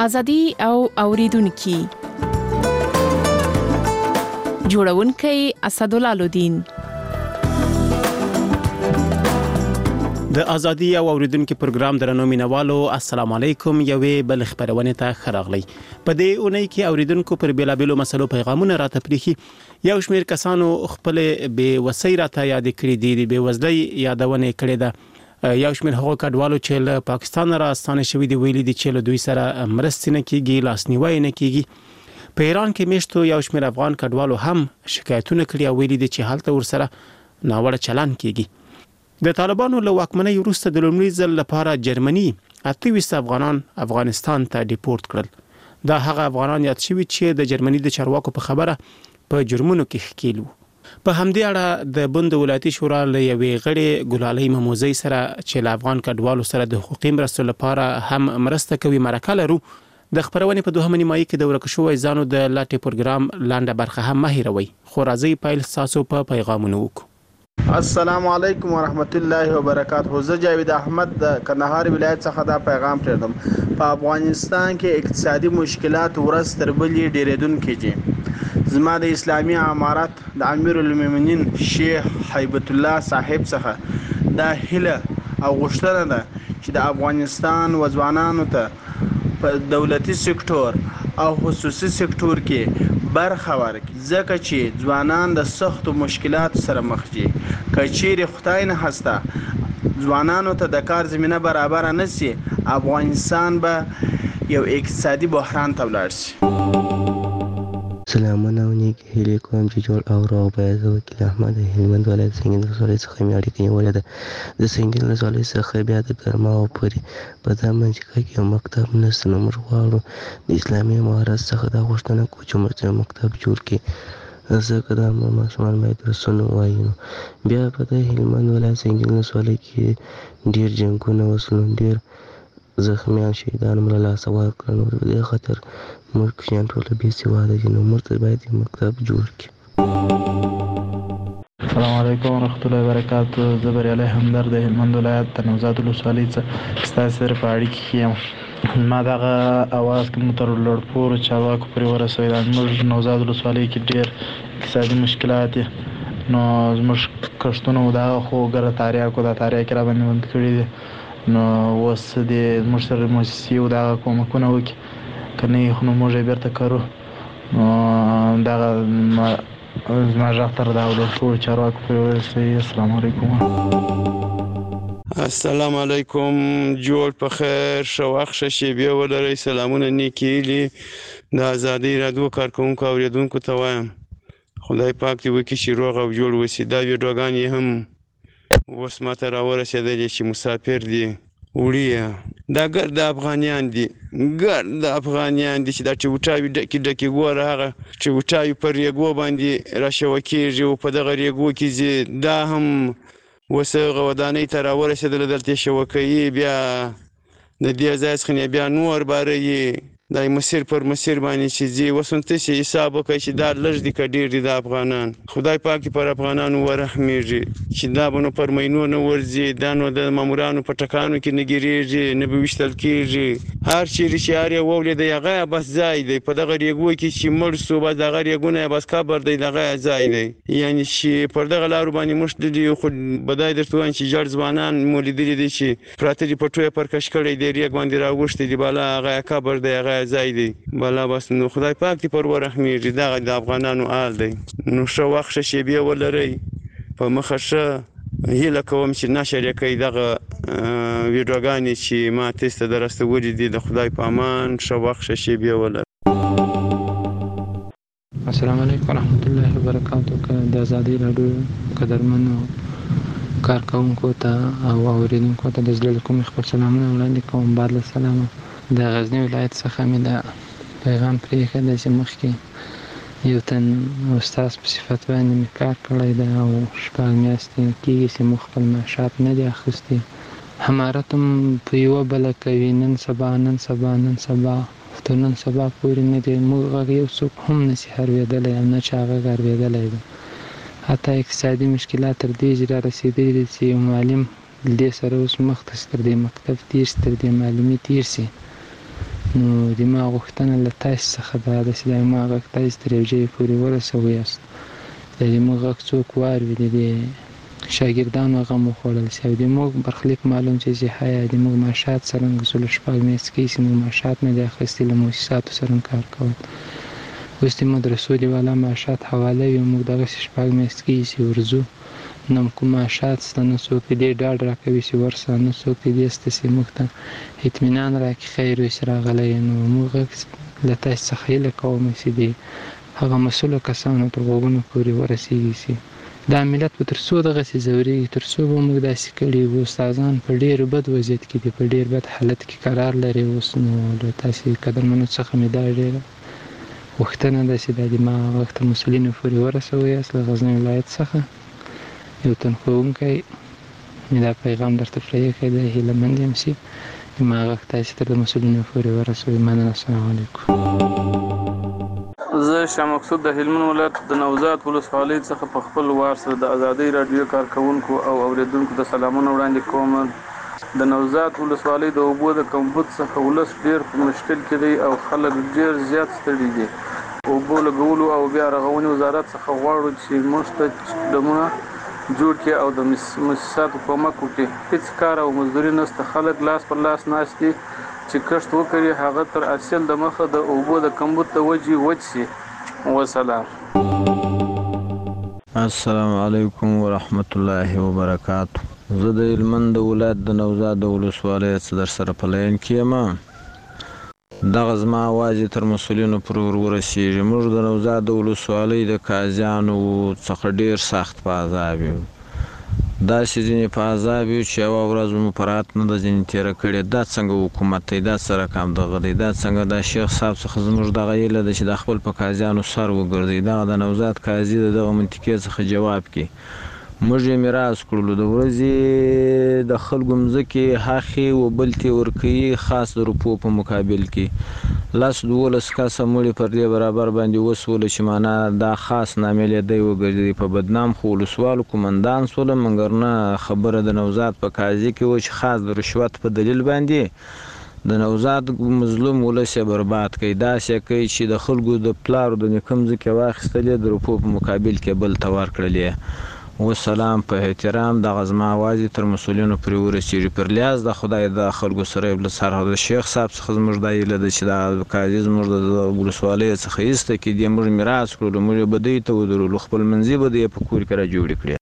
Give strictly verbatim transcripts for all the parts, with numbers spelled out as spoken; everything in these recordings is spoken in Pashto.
ازادي او اوریدونکو جوړونکي اسدالله لودین د ازادي او اوریدونکو پروګرام درنو مینوالو السلام علیکم یوې بل خبرونه ته خراغلی په دې اونۍ کې اوریدونکو پر بیلابلو مسلو پیغامونه راته پریخي یو شمیر کسانو خپل به وسای راته یاد کړی دي به وزلي یادونه کړې ده یو شمیر هغه کډوالو چې له پاکستان راستانه شوی دی ویلي دي چې له دوی سره مرستې نه کیږي لاسنیوي نه کیږي په ایران کې میشتو یو شمیر افغان کډوالو هم شکایتونه کړي او ویلي دي چې حالت ورسره ناوړه چلن کیږي د طالبانو له واکمنۍ وروسته د لومړي ځل لپاره جرمني اته ویشت افغانان افغانستان ته ډیپورت کړل دا هغه افغانان یاد شوي چې د جرمني د چارواکو په خبره په جرمونو کې ښکیل وو په همدې اړه د بند ولایتي شورا له یوې غړي ګلالۍ مموزي سره چې له افغان کډوالو سره د حقوقي مرستو لپاره هم مرسته کوي مرکه لرو د خبرونې په دوهمه نیمایي کې د ورکه شوی ځانو د لاټي پروګرام لاندې برخه هم مهیروي خو راځي پایل تاسو په پیغامونو وکړو السلام علیکم ورحمت الله وبرکاته. زه جاوید احمد د کندهار ولایت څخه دا پیغام پردم. په افغانستان کې اقتصادي مشکلات ورځ تر بلې ډیریدونکې دي. زما د اسلامي امارت د امیر المؤمنین شیخ هیبت الله صاحب څخه دا هیله او غوښتنه ده چې د افغانستان وځوانانو ته په دولتي سکتور او خصوصي سکتور کې برخه ورکړي ځکه چې ځوانان د سختو مشکلاتو سره مخ دي. که چیرې خدای نه هسته ځوانانو ته د کار زمینه برابر نه سي افغانستان به یو اقتصادي بحران ته ولاړ شي. سلامونه او نیک هیلې کوم چې جوړ او روغ باید زه وکیل احمد د هلمند ولایت سنګین ولسوالۍ څخه مې اړیکه نیولې ده. د سنګین ولسوالۍ څخه بیا د ګرماو پورې په دا منطقه کې یو مکتب نشته نو موږ غواړو د اسلامي امارت څخه دا غوښتنه کوو چې موږ ته مکتب جوړ کړي ځکه دا ماشومان باید درسونه ووایي. نو بیا په د هلمند ولایت سنګین ولسوالۍ کې ډېر جنګونه وسول ډېر زخمیان شهیدان مو له لاسه ورکړل نو په دې خاطر موږ کشیان ټوله بې سواده دي نو موږ ته باید یو مکتب جوړ کړي. السلام علیکم ورحمت الله وبرکاته. زه بریالی همدرد د هلمند ولایت د نوزاد ولسوالۍ څخه ستاسو سره په اړیکه کې یم. ما دغه اواز که مو تر لوړپوړو چارواکو پورې ورسوي دا زموږ نوزاد ولسوالۍ کې ډېر اقتصادي مشکلات دي نو زموږ کښتونه و دغه خو ګره تاریاکو دا تاریاکې را باندې بند کړي دي نو اوس دې زموږ سره موسسې و دغه کومکونه وکړي که نه یې خو نو موږ یې بېرته کرو نو دغه زما غږ تر دغه لوړپوړو چارواکو پورې ورسوي. السلام علیکم. السلام علیکم. جوړ په خیر ښه وخت ښه شیبې ولرئ. سلامونه نیکې هیلې د ازادۍ راډیو کارکوونکو اورېدونکو ته وایم خدای پاک دې وکړي چې روغ او جوړ اوسي. دا ویډیوګانې هم اوس ماته راورسېدلې چې مسافر دي وړي دا ګرد افغانیان دي ګرد افغانیان دي چې دا ټوټاوي ډکې ډکې ګوره هغه ټوټاوي په ریګو باندې راشوه کېږي او په دغه ریګو کې ځي دا هم اوس هغه ودانۍ ته راورسېدله دلته یې شوه کوي بیا د دې ځای څخه بیا نور باره دا مسیر پر مسیر باندې چې ځي اوس هم تاسې حساب وکړئ چې دا لږ دي که ډېر دي د افغانان. خدای پاک پر افغانانو ورحمېږي چې دا به نو پر مینو نه ورځي دا نو د مامورانو په ټکانو کې نه ګیرېږي نه به ویشتل کېږي. هر چیرې چې هر یې وولېدی هغه یې بس ځای دی په دغه ریګو کې چې مړ سو بس دغه ریګونه یې بس قبر دی دغه یې ځای دی یعنې چې پر دغه لارو باندې موږ تللي خو بدای درته وایم چې جړ ځوانان مو لیدلي دي چې پراته دي په ټویه پر کش کړی دی ریګ باندې راوښتي دي بالا هغه یې قبر دی هغه ځای دی بالا بس نو خدای پاک دې پر ورحمېږي دغه د افغانانو حال دی. نو ښه وخت ښه شیبې ولرئ په مخه ښه هیله کوم چې نشر یې کوي دغه ویډیوګانې چې ما تاسو ته دررسولي دي. د خدای په امان ښه وخت ښه شیبې ولرئ. السلام علیکم ورحمت الله وبرکاته. د ازادۍ راډیو قدرمنو کارکوونکو ته او اورېدونکو ته د زړه له کومې خپل سلامونه وړاندې کوم. بعد له سلامه د غزني ولایت څخه مې دا پیغام پرېښی دی چې مخکې یو تن استاذ په صفت باندې مې کار کړی دی او شپږ میاشتې کېږي چې موږ خپل معاشات نه دي اخیستي. همارت هم په یوه بله کوي نن سبا نن سبا نن سبا تر نن سبا پورې نه دی موږ غږ یو څوک هم نشي هروېدلی او نه چې هغه هروېدلی دی. حتی اقتصادي مشکلات تر دې چې را رسېدلي دي چې یو معلم دې سره اوس مخ ته تر دې مکتب تېر شي تر دې معلمي تېر شي نو زما غوښتنه له تاسې څخه دا ده چې دا زما غږ تاسې تر یو ځایه پورې ورسوئ. د زموږ غږ څوک واوري، د دې شاګردانو غم وخوړل شي او زموږ برخلیک معلوم چې صحه یا زموږ معاشات څرنګه څو له شپږ میاشتې کېږي چې موږ معاشات نه دي اخیستي، له مؤسساتو سره کار کول. اوس د مدرسو دې والا معاشات حواله وي، موږ دغسې شپږ میاشتې کېږي چې ورځو، نه کوم معاشات شته، نه څوک دې ډاډ راکوي چې ورسه، نه څوک دې شته چې موږ ته اطمینان راکړي خیر وي چې راغلی. نو موږ له تاسې څخه هیله کوم چې د هغه مسؤلو کسانو تر غوږونو پورې ورسېږي چې دا ملت به تر څو دغسې ځورېږي، تر څو به موږ داسې کړي وو. استادان په ډېر بد وضعیت کې دي، په ډېر بد حالت کې قرار لري اوس. نو له تاسې قدرمنو څخه مې دا ډېره غوښتنه ده چې دا د ما غږ تر مسؤلینو پورې ورسوئ. له غزني ولایت څخه یو تن ښوونکی مې دا پیغام درته پرېښی دی، هیله مند یم چې د ما غږ تاسې تر د مسؤلینو پورې ورسوئ. مننه. السلام علیکم. زه شاه مقصود د هلمند ولایت د نوزاد ولسوالۍ څخه په خپل وار سره د ازادۍ راډیو کارکوونکو او اوریدونکو ته سلامونه وړاندې کوم. د نوزاد ولسوالۍ د اوبو د کمبود څخه ولس ډېر په مشکل کې دی او خلک ډېر زیات ستړي دي. اوبو لګولو او بیا رغونې وزارت څخه غواړو چې موږ ته ډمونه جوړ کړي او د مؤسساتو کومک وکړي. هیڅ کار او مزدوري نشته، خلک لاس پر لاس ناست دي چې کښت وکړي، هغه تر حاصل د مخه د اوبو د کمبود د وجې وچ شي. وسلام. السلام علیکم ورحمت الله وبرکاتو. زه د هلمند ولایت د نوزاد د ولسوالۍ څخه در سره په لاین کې یم. دغه زما اواز یې تر مسؤلینو پورې ور ورسېږي. موږ د نوزاد د ولسوالۍ د قاضیانو څخه ډېر سخت په عذاب یو. داسې ځینې په عذاب یو چې یوه ورځ مو په رات نه ده ځینې تېره کړې. دا څنګه حکومت دی؟ دا څه رقم دغه دی؟ دا څنګه دا شیخ صاحب څخه زموږ دغه هیله ده چې د خپل په قاضیانو سر وګرځوي. دغه د نوزاد قاضي د دغه منطقې څخه جواب کړي. موږ یې میراث کړلو، د ورځې د خلکو مځکې هخې و بل ته ورکوي، خاص د روپو په مقابل کې. لس دولس کسه مړي پر دې برابر باندې وسوله چې معنا دا خاص نامې دی وګرځېدی په بدنام. خو ولسوالو قمندان سوله، مګر نه خبره د نوزاد په قاضي کې و چې خاص د رشوت په دلیل باندې د نوزاد مظلوم ولس یې برباد کوي. داسې کوي چې د خلکو د پلارو د نیکه مځکې واخیستلې، د روپو په مقابل کې بل ته ورکړلې. وسلام. په احترام دغه زما اواز یې تر مسؤلینو پورې ورسېږي. پر لیاز د خدای د خلکو سره یې له سره د شیخ صاحب څخه زموږ دا هیله ده چې دا قاضي زموږ د ولسوالۍ څخه ایسته کړي. دې موږ میراث کړلو، موږ یې بدۍ ته ودرولو، خپل منځي به یې په کور کې را جوړې کړې.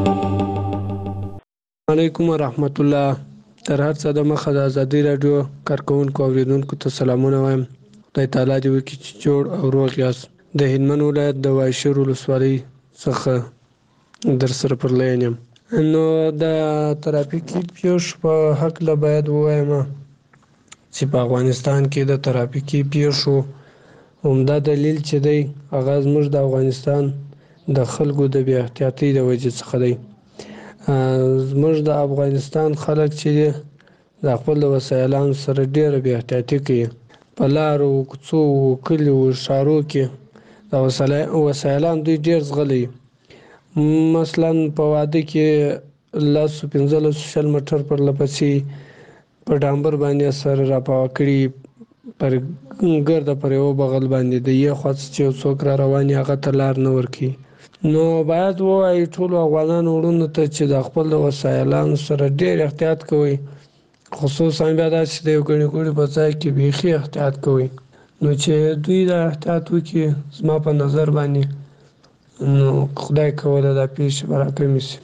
علیکم ورحمت الله. تر هر څه د مخه د ازادۍ راډیو کارکوونکو اوریدونکو ته سلامونه وایم. خدای تعالی دې وکړي چې جوړ او روغ یاست. د هلمند ولایت د وایشر ولسوالۍ څخه در سره پر لاین یم. نو د ترافیکي پیښو په هکله باید ووایم چې په افغانستان کې د ترافیکي پیښو عمده دلیل چې دی هغه زموږ د افغانستان د خلکو د بې احتیاطۍ د وجې څخه دی. زموږ د افغانستان خلک چې دی د خپل وسایلانو سره ډېره بې احتیاطي کوي. په لارو، کوڅو، کلیو، ښارو کې د وسایلان دوی ډېر ځغلي. مثلا په واده کې لسو پنځلسو شل مټر پر لپسې په ډامبر باندې سره راپاوه کړي، پر ګرده پر یوه بغل باندې د یې خوا چې یو څوک را روان وي هغه ته لار نه ورکوي. نو باید ووایي ټولو افغانانو وروڼو ته چې د خپل وسایلانو سره ډېر احتیاط کوئ، خصوصا بیا داسې د یو ګڼې ګوڼې په ځای کې بیخي احتیاط کوئ. نو چې دوی دا احتیاط وکړي زما په نظر باندې نو خدای کوله دا پیښې به راکمې شي.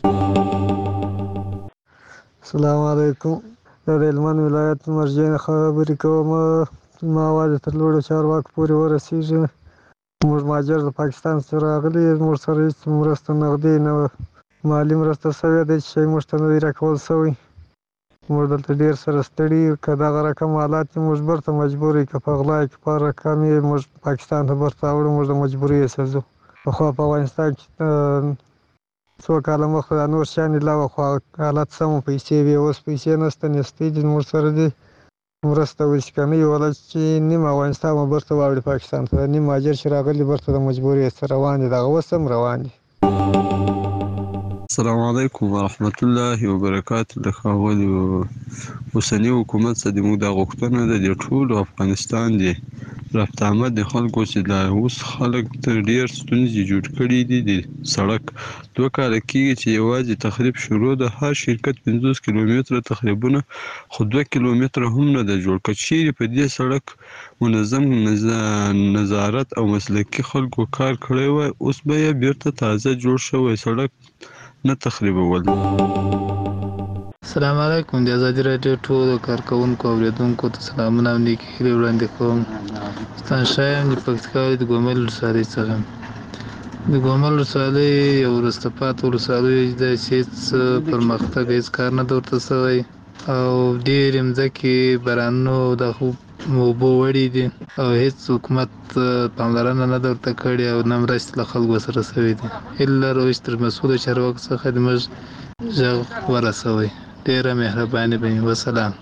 السلام علیکم. زه د هلمند ولایت مرجع نه خبرې کوم. زما اواز یې تر لوړو چارواکو پورې ورسېږي. موږ مهاجر د پاکستان څخه راغلي، موږ سره هېڅ مرسته نغدي نه مالي مرسته شوې ده چې شی موږ ته نه دی راکول شوی. موږ دلته ډېر سره ستړي یو. که دغه رقم حالات یې موږ برته مجبور یو، که په غلا یې که په هر رقم یې موږ پاکستان ته برته راوړو، موږ د مجبورۍ څخه ځو. پخوا په افغانستان کې څو کاله مخکې دا نور شیان علاوه خو حالت سم و، پیسې وې، اوس پیسې نشته، نیستۍ دي موږ سره دي. مرسته وشي که نه یوله چې نیم افغانستان به برته واوړي پاکستان ته، نیم مهاجر چې راغلي برته د مجبورۍ څخه روان دي، دغه اوس هم روان دي. السلام علیکم ورحمت الله وبرکاته. د ښاغلي اوسني حکومت څخه زموږ دا غوښتنه ده د ټول افغانستان دی رفت آمد د خلکو چې دا اوس خلک تر ډېر ستونزې جوړ کړي دي. د سړک دوه کاله کېږي چې یوازې تخریب شروع ده. هر شرکت پنځوس کیلومتره تخریبونه خو دوه کیلومتره هم نه ده جوړ. که چیرې په دې سړک منظم نظارت او مسلکي خلکو کار کړی وای اوس به یې بیرته تازه جوړ شوی سړک نه تخریبول. السلام علیکم. د ازادي راډیو ټولو کارکوونکو او اوریدونکو ته سلامونه او نیکې هیلې وړاندې کوم. ستانشه یم د پکتیکا د ګومل ولسوالۍ څخه. د ګومل ولسوالۍ یو وروسته پاتې ولسوالۍ ده چې هېڅ پرمختګ هېڅ کار نه ده ورته سوی او ډېرې مځکې بارانونو د اوبو وړي دي او هېڅ حکومت پاملرنه نه ده ورته کړې او نه مرستې له خلکو سره سوي دي. هیله لرو چې تر مسؤلو چارواکو څخه د موږ غږ ورسوئ. ډیره مهرباني به وي. وسلام.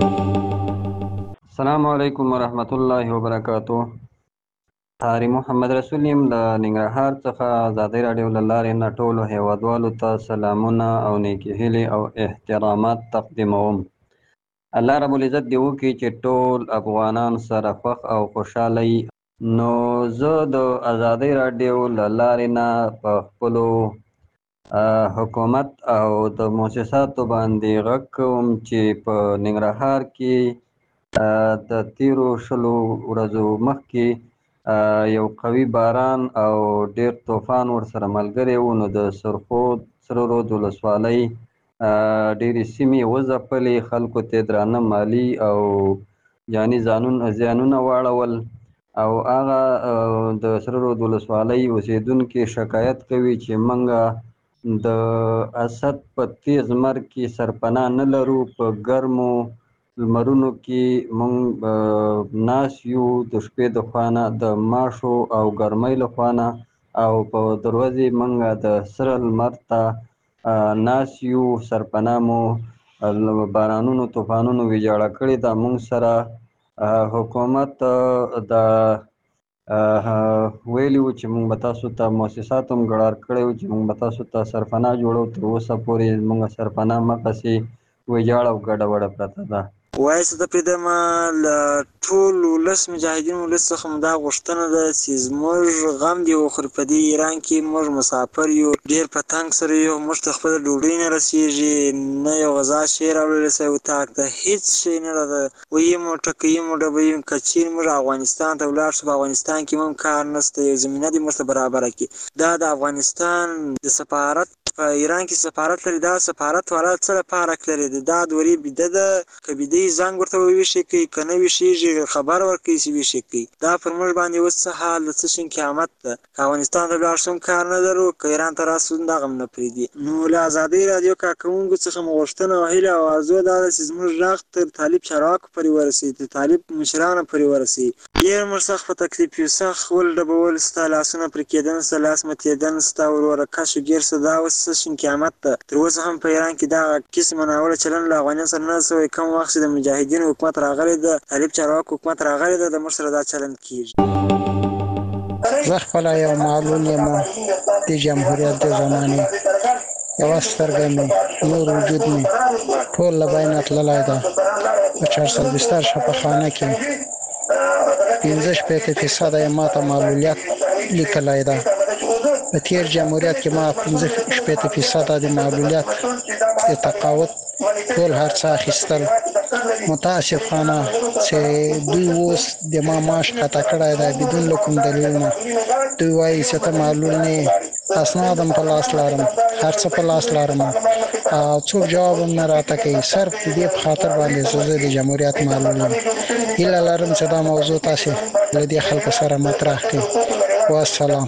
السلام علیکم ورحمت الله وبرکاتو. طاهر محمد رسول یم له ننګرهار څخه ازادي راډیو له لارې نه ټولو هیوادوالو ته سلامونه او نیکې هیلې او احترامات تقدیموم. الله رب العزت دې وکړي چې ټول افغانان سره خوښ او خوشحاله وي. نو زه د ازادي راډیو له لارې نه په خپلو حکومت او د مؤسساتو باندې غږ کوم چې په ننګرهار کې د تیرو شلو ورځو مخکې یو قوي باران او ډیر طوفان ورسره ملګری و نو د سرخود سره رود ولسوالۍ ډېرې سیمې وځپلې. خلکو ته درانه مالي او جاني زیانونه واړول او هغه د سره رود ولسوالۍ اوسېدونکي شکایت کوي چې موږ د اسد په تیز مرګ کې سرپناه نه لرو. په ګرمو لمرونو کې موږ ناست یو د شپې د خوا نه د ماشو او ګرمۍ له خوا نه او په د ورځې موږ د سره لمر ته ناست یو. سرپناه مو بارانونو طوفانونو ویجاړه کړې ده. موږ سره حکومت د ویلي وو چې موږ به تاسو ته مؤسسات هم ګړار کړی وو چې موږ به تاسو ته سرپناه جوړو. تر اوسه پورې موږ سرپناه مقاسې ویجاړه او ګډه وډه پرته ده. وایس ته پریدم له ټول ولس مجاهدین ولس څخه مو دا غوښتنه ده چې زموږ غم دی وخوري. په دې ایران کې موږ مسافر یو، ډېر په تنګ سره یو. موږ ته خپله ډوډۍ نه رسېږي، نه یو غذا شی راوړلی سوی اتاق ته، هېڅ شی نه راته ویي مو ټکوي مو ډبوي. که چېرې موږ افغانستان ته ولاړ شو، په افغانستان کې هم کار نشته، یو زمینه دې موږ ته برابره کړي. دا د افغانستان د سفارت په ایران کې سفارت لري. دا سفارت والا څه لپاره لري؟ دا دورې بیده ده. که بیده زنګ ورته وویشي کوي، که نه ویشېږي خبر ورکوي چې ویشي کوي. دا پر موږ باندې اوس څه حال د څه شین قیامت ده. که افغانستان ته ولاړ شو کار نه لرو، که ایران ته راسو دغه هم نه پرېږدي. نو له ازادۍ راډیو کارکوونکو څخه مو غوښتنه او هیله او ارزو دا ده چې زموږ غږ تر طالب چارواکو پورې ورسوي، تر طالب مشرانو پورې ورسوي. ډېر موږ سخت په تکلیف یو، سخت ول ډبول ستا، لاسونه پرې کېدن ستا، لاس ماتېدن ستا، وروره کش و ګیر ستا. دا اوس څه شین قیامت ده. تر اوسه هم په ایران کې دغه قسمه ناوړه چلند له افغانیانو سره نه سوی. کوم وخت چې د مجاهدینو حکومت راغلی ده، طالب چارواکو حکومت راغلی ده، د موږ سره دا چلند کېږي. زه خپله یو معلول یم د جمهوریت د زمانې. یوه سترګه مې، نور وجود مې ټول له بینه تللی ده. په چار سل بستر شفاخانه کې پنځه شپېته فیصده یې ما ته معلولیت لیکلی ده. په تېر جمهوریت کې ما پنځه شپېته فیصده د معلولیت د تقاعد ټول هر څه اخیستل. متاسفانه چې دوی اوس د ما معاش قطع کړی دی بدون له کوم دلیل نه. دوی وایي چې ته معلول نه یې، اسناد هم په لاس لرم، هر څه په لاس لرم او څوک جواب هم نه راته کوي. صرف د دې په خاطر باندې چې زه د جمهوریت معلول یم. هیله لرم چې دا موضوع تاسې له دې خلکو سره مطرح کړئ. والسلام.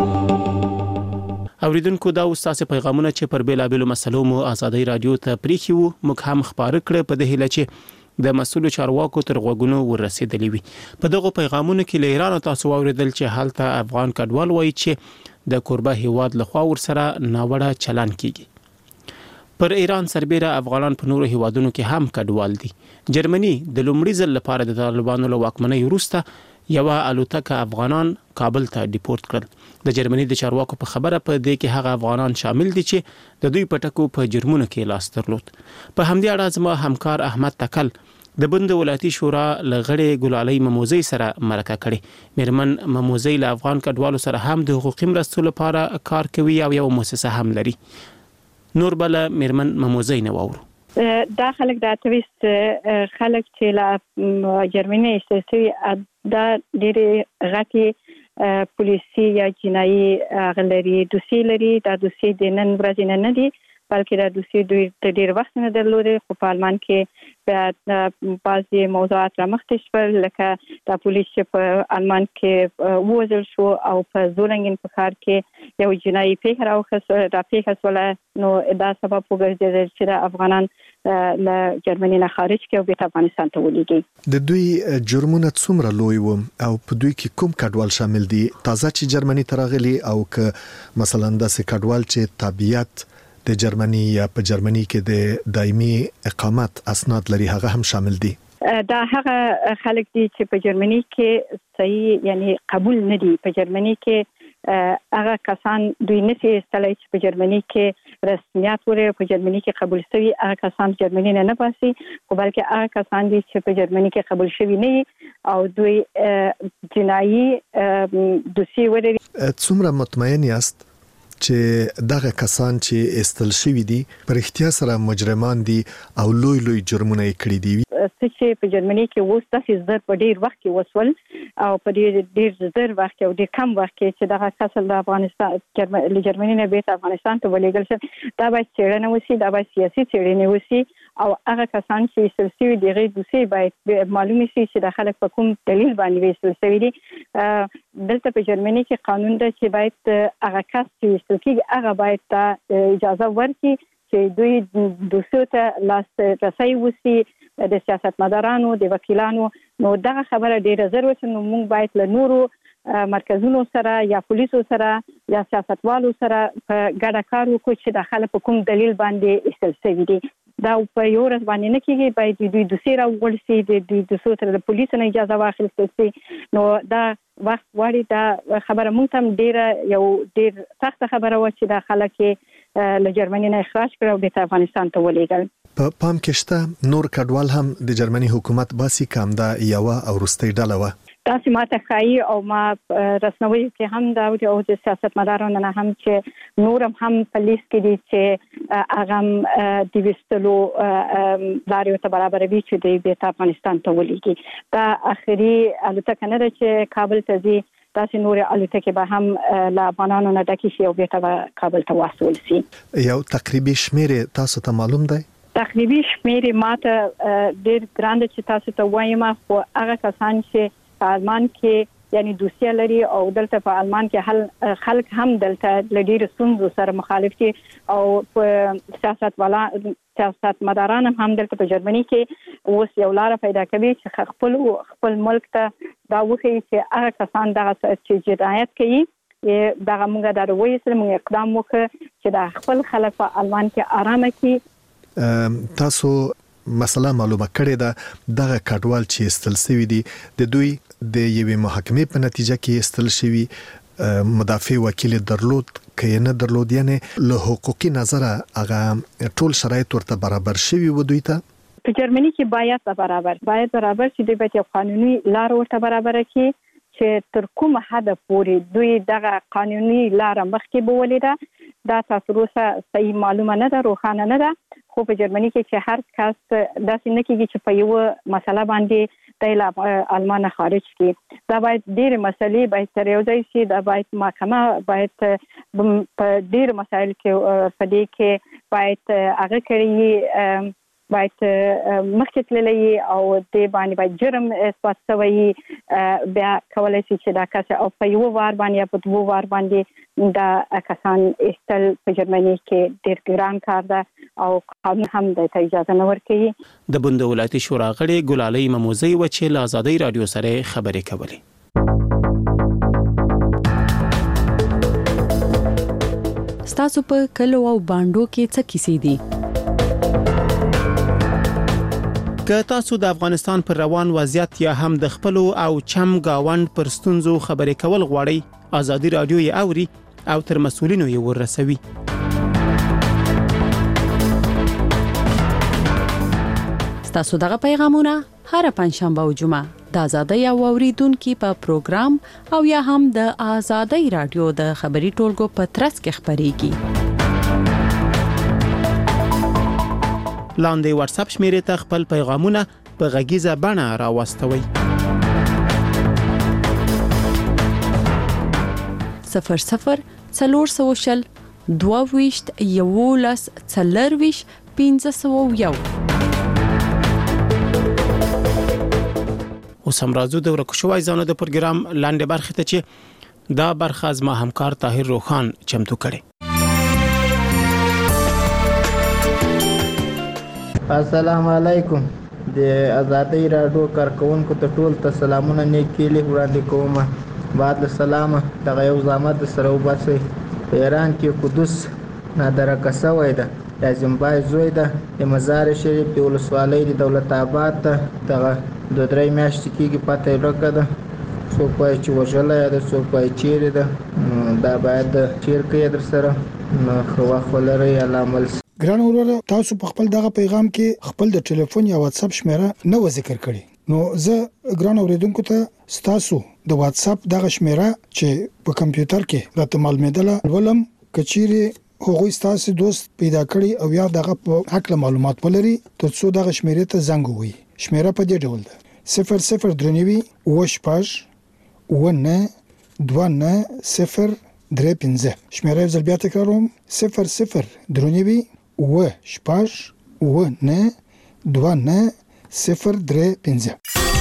اوریدونکو دا اوس تاسو پیغامونه چې پر بیلابېلو مسلو مو ازادي رادیو ته پریښي وو موږ هم خبر کړ په دې هیله چې د مسؤلو چارواکو تر غوږونو ورسېدلی وي. په دغه پیغامونو کې له ایران تاسو اوریدل چې هلته افغان کډوال وایي چې د کوربه هیواد لخوا ورسره ناوړه چلند کیږي. پر ایران سربېره افغانان په نورو هیوادونو کې هم کډوال دي. جرمني د لومړي ځل لپاره د طالبانو له واکمنۍ وروسته یو الوتکه افغانان کابل ته ډیپورت کړل. د جرمني د چارواکو په خبره په دې کې هغه افغانان شامل دي چې د دوی په ټکو په جرمونو کې لاس درلود. په همدې اړه زما همکار احمد تکل د بند ولایتي شورا لغړې ګلالۍ مموزي سره مرکه کړې. میرمن مموزي له افغان کډوالو سره هم د حقوقي مرستو لپاره کار کوي او یو مؤسسه هم لري. نور بل میرمن مموزي نه وورو. دا خلک د اتويست خلک چې لا جرمني استثوي دا ډېر غټي پولیسي یا جنایي غلري دوسي لري. دا دوسي د نن ورځې نه دي بلکې دا دوسي دوی د ډېر وخت نه درلودي. خو په آلمان کې په بعضي موضوعات رامخته شول لکه دا پولیس چې په آلمان کې ووژل شو او په زولنګین په ښار کې یو جنایي پیښه راوخته دا پیښه سوله نو دا سبب وګرځېدل چې د افغانان له جرمني نه خارج کې او بیرته افغانستان ته ولېږي. د دوی جرمونه څومره لوی و او په دوی کې کوم کډوال شامل دي تازه چې جرمني ته راغلي او که مثلا داسې کډوال چې تابعیت د جرمني یا په جرمني کې د دایمي اقامت اسناد لري هغه هم شامل دي؟ دا هغه خلک دي چې په جرمني کې صحیح یعنی قبول نه دي. په جرمني کې هغه کسان دوی نشي استلای چې په جرمني کې رسمیت وري په جرمني کې قبول شوي هغه کسان جرمني نه نه باسي خو بلکې هغه کسان دي چې په جرمني کې قبول شوي نه او دوی جنایي دوسي وري. څومره مطمئن یاست چې دغه کسان چې استل شوي دي پر اختیار سره مجرمان دي او لوی لوی جرمونه کړی دي؟ چې په جرمني کې اوس تاسو زر په ډیر وخت کې وسول او په ډیر ډیر زر وخت او ډیر کم وخت کې چې دغه کسل د افغانستان له جرمني نه بیرته افغانستان ته ولېږل شي دا باید څېړنه وشي دا باید سیاسي څېړنه وشي او هغه کسان چې سلسله دغه دوسي باید معلومه شي چې د خلک په کوم دلیل باندې ویل شوی دي. دلته په جرمني کې قانون دی چې باید هغه کس چې سلسله هغه باید اجازه ورکړي چې دوی دوسیو ته لاس رسي وشي د سیاستمدارانو د وکیلانو. نو دغه خبره ډیره ضروري ده. نو موږ باید له نورو مرکزونو سره یا پولیسو سره یا سیاستوالو سره په ګډه کار وکړو چې د خلک په کوم دلیل باندې استل شوي دي. دا په یو ورځ باندې نه کیږي باید دوی دوسي راوړل شي د دوی دوسو سره د پولیسو نه اجازه واخیستل شي. نو دا وخت غواړي. دا خبره موږ هم ډیره یو ډیر سخت خبره و چې د خلک له جرمني نه اخراج کړو او د افغانستان ته ولېږل. په پام کې شته نور کډوال هم د جرمني حکومت باسي کام دا یو او وروستۍ ډله و؟ تاسو ماته خایي او ما رسنوي کې هم دا او د سیاستمدارانو نه هم چې نور هم په لیست کې دي چې هغه د وستلو لارې ته برابروي چې د بیرته افغانستان ته ولېږي. دا اخري الوتکه نه ده چې کابل ته ځي. تاسو نور الوتکه به هم لا افغانانو نه ډکې شي او بیرته کابل ته واستول شي. یو تقریبي شمیر تاسو ته معلوم دی؟ تقریبي شمیر ماته ډېر ګران چې تاسو ته وایم خو هغه کسان چې په آلمان کې یعنی دوسیه لري او دلته په آلمان کې حل خلک هم دلته لډیر ستونزو سره مخالف دي او په سیاست والا سیاست مداران هم دلته په جرمني کې اوس یو لار پیدا کوي چې خپل خپل ملک ته دا وخی چې هغه کسان دغه چې جنایت کوي دغه موږ د روي سره موږ اقدام وکړو چې د خپل خلک په آلمان کې آرامه کړي. تاسو مسله معلومه کړې ده دغه کډوال چې استل شوی دي د دوی د یوې محاکمې په نتیجه کې استل شوی مدافع وکیل درلود که نه درلود یعنی له حقوقي نظره هغه ټول شرایط ورته برابر شوی و دوی ته؟ په جرمني کې باید برابر باید برابر چې دوی باید قانوني لار ورته برابر کړي چې تر کومه حد پورې دوی دغه قانوني لار مخکې بولیده. دا تاسو روسه صحیح معلومه نه ده روښانه نه ده خو په جرمني کې چې هر کس داسې نه کېږي چې په یو مسله باندې د آلمان خارج کړي. دا باید ډېرې مسلې باید تر یو ځای شي. دا باید محکمه باید په ډېرو مسایلو کې په دې کې باید هغه کړي باید مخکې تللی او د باندې باید جرم اثبات شوی بیا کولای شي چې دا کس او په یو وار باندې یا په دوه وار باندې دا کسان استل په جرمني کې ډېر ګران کار ده او قانون هم د اجازه نه ورکوي. د بند ولایتي شورا غړي ګلالۍ مموزي و چې له آزادۍ رادیو سره خبرې کولې. ستاسو په کلو او باندو کې څه کیسې دي؟ که تاسو د افغانستان پر روان وضعیت یا هم د خپل او چم گاوند پر ستونزو خبرې کول غواړئ، ازادي رادیو یې اوري او تر مسؤلینو یې ورسوي. تاسو دغه پیغامونه هر پنځشنبه او جمعه د آزادۍ او اوریدونکو په پروګرام او یا هم د آزادۍ رادیو د خبري ټولګو په ترڅ کې خبريږي. لاندې واتس اپ شمیرې ته خپل پیغامونه په غږیزه بڼه راوستوئ. صفر صفر څلور سوه شل دوه ویشت یولس څلرویشت پنځه سوه یو. اوس هم راځو د ورکو شوی ځانو د پروګرام لاندې برخه ته چې دا برخه زما همکار طاهر روخان چمتو کړي. السلام علیکم. د آزادۍ رادیو کارکونکو ته ټول ته سلامونه نیکې لې وړاندې کوم. بعد السلام دغه یو زحمت سره وباسئ. په ایران کې قدس نادرکه شوی ده، د زیمبای زوی ده، د مزار شریف د ولسوالۍ د دولت آباد ته دغه د درې میاشتې کېږي پته یې ورکه ده. څوک وایي چې وژلی ده، څوک وایي چیرې ده. دا باید چیر کوي در سره نو ښه وخت ولرئ. الله عمل ګران وروره، تاسو په خپل دغه پیغام کې خپل د ټلیفون یا واتس اپ شمیره نه و ذکر کړی. نو زه ګران اوریدونکو ته ستاسو د واتس اپ دغه شمیره چې په کمپیوټر کې راته معلومېدله ولم کچيري هغوی ستاسو دوست پیدا کړي او یا دغه په حق معلومات ولري ترڅو دغه شمیره ته زنګ ووهي. شمیره په دې ډول ده: صفر صفر درنوي اوه شپږ اوه نه دوه نه صفر درې پنځه. شمیره یو ځل بیا تکراروم: صفر صفر درنوي اوه شپږ اوه نه دوه نه صفر درې پنځه.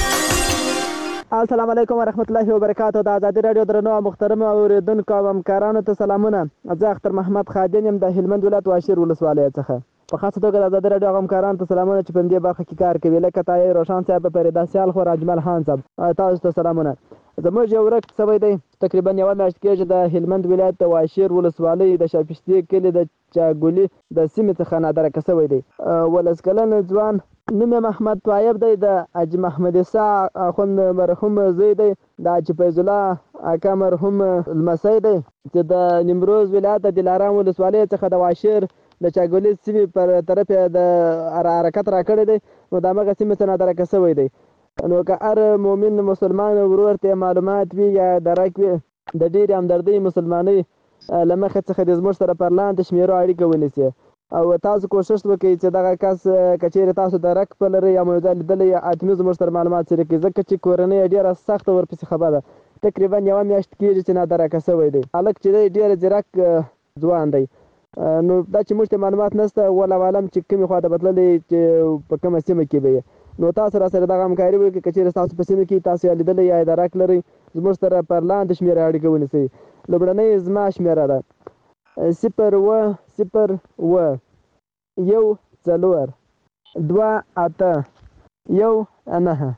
السلام علیکم ورحمت الله وبرکاته. د آزادۍ رادیو درنو او محترم اوریدونکو او همکارانو ته سلامونه. زه اختر محمد خادم یم د هلمند ولایت واشیر ولسوالۍ څخه. په خاصه توګه د آزادۍ رادیو همکارانو ته سلامونه چې په دې برخه کې کار کوي، لکه طاهر روشان صاحب، فریدا سیال خو، راجمل خان صاحب، تاسو ته سلامونه. زموږ یو ورک سوی دی تقریبا یو میاشت کېږي د هلمند ولایت د واشیر ولسوالۍ د شاپشتي کلي د چاګولي د سیمې څخه نادرکه سوی دی. ولس کلن ځوان نوم یې محمد طایب دی، د حاجي محمد عیسی اخوند مرحوم زوی دی، د حاجي فیض الله اکا مرحوم لمسی دی چې د نیمروز ولایت د دلارام ولسوالۍ څخه د واشیر د چاګولي سیمې پر طرف د حرکت راکړی دی. نو د هغه سیمې څخه نادرکه سوی دی. نو که هر مؤمن مسلمان ورور ته معلومات وي یا درک وي د ډېرې همدردۍ مسلمانۍ له مخې څخه د زموږ سره پر لاندې شمیرو اړیکه ونیسي او تاسو کوشش وکړئ چې دغه کس که چیرې تاسو درک په لرئ یا مو یو ځای لیدلی یا حتمي زموږ سره معلومات شریک کړئ، ځکه چې کورنۍ ډېره سخته ورپسې خبره ده. تقریبا یوه میاشت کېږي چې نادرکه سوی دی. هلک چې دی ډېر ځیرک ځوان دی. نو دا چې موږ ته معلومات نشته، والله عالم چې کومې خوا ته بتللی چې په کومه سیمه کې به یې. نو تاسو را سره دغه همکاري وکړئ. که چیرې تاسو په سیمه کې تاسو یې لیدلی یا درک لرئ، زموږ سره پر لاندې شمېره اړیکه ونیسئ. لومړنۍ زما شمېره ده صفر اوه صفر اوه یو څلور دوه اته یو نهه.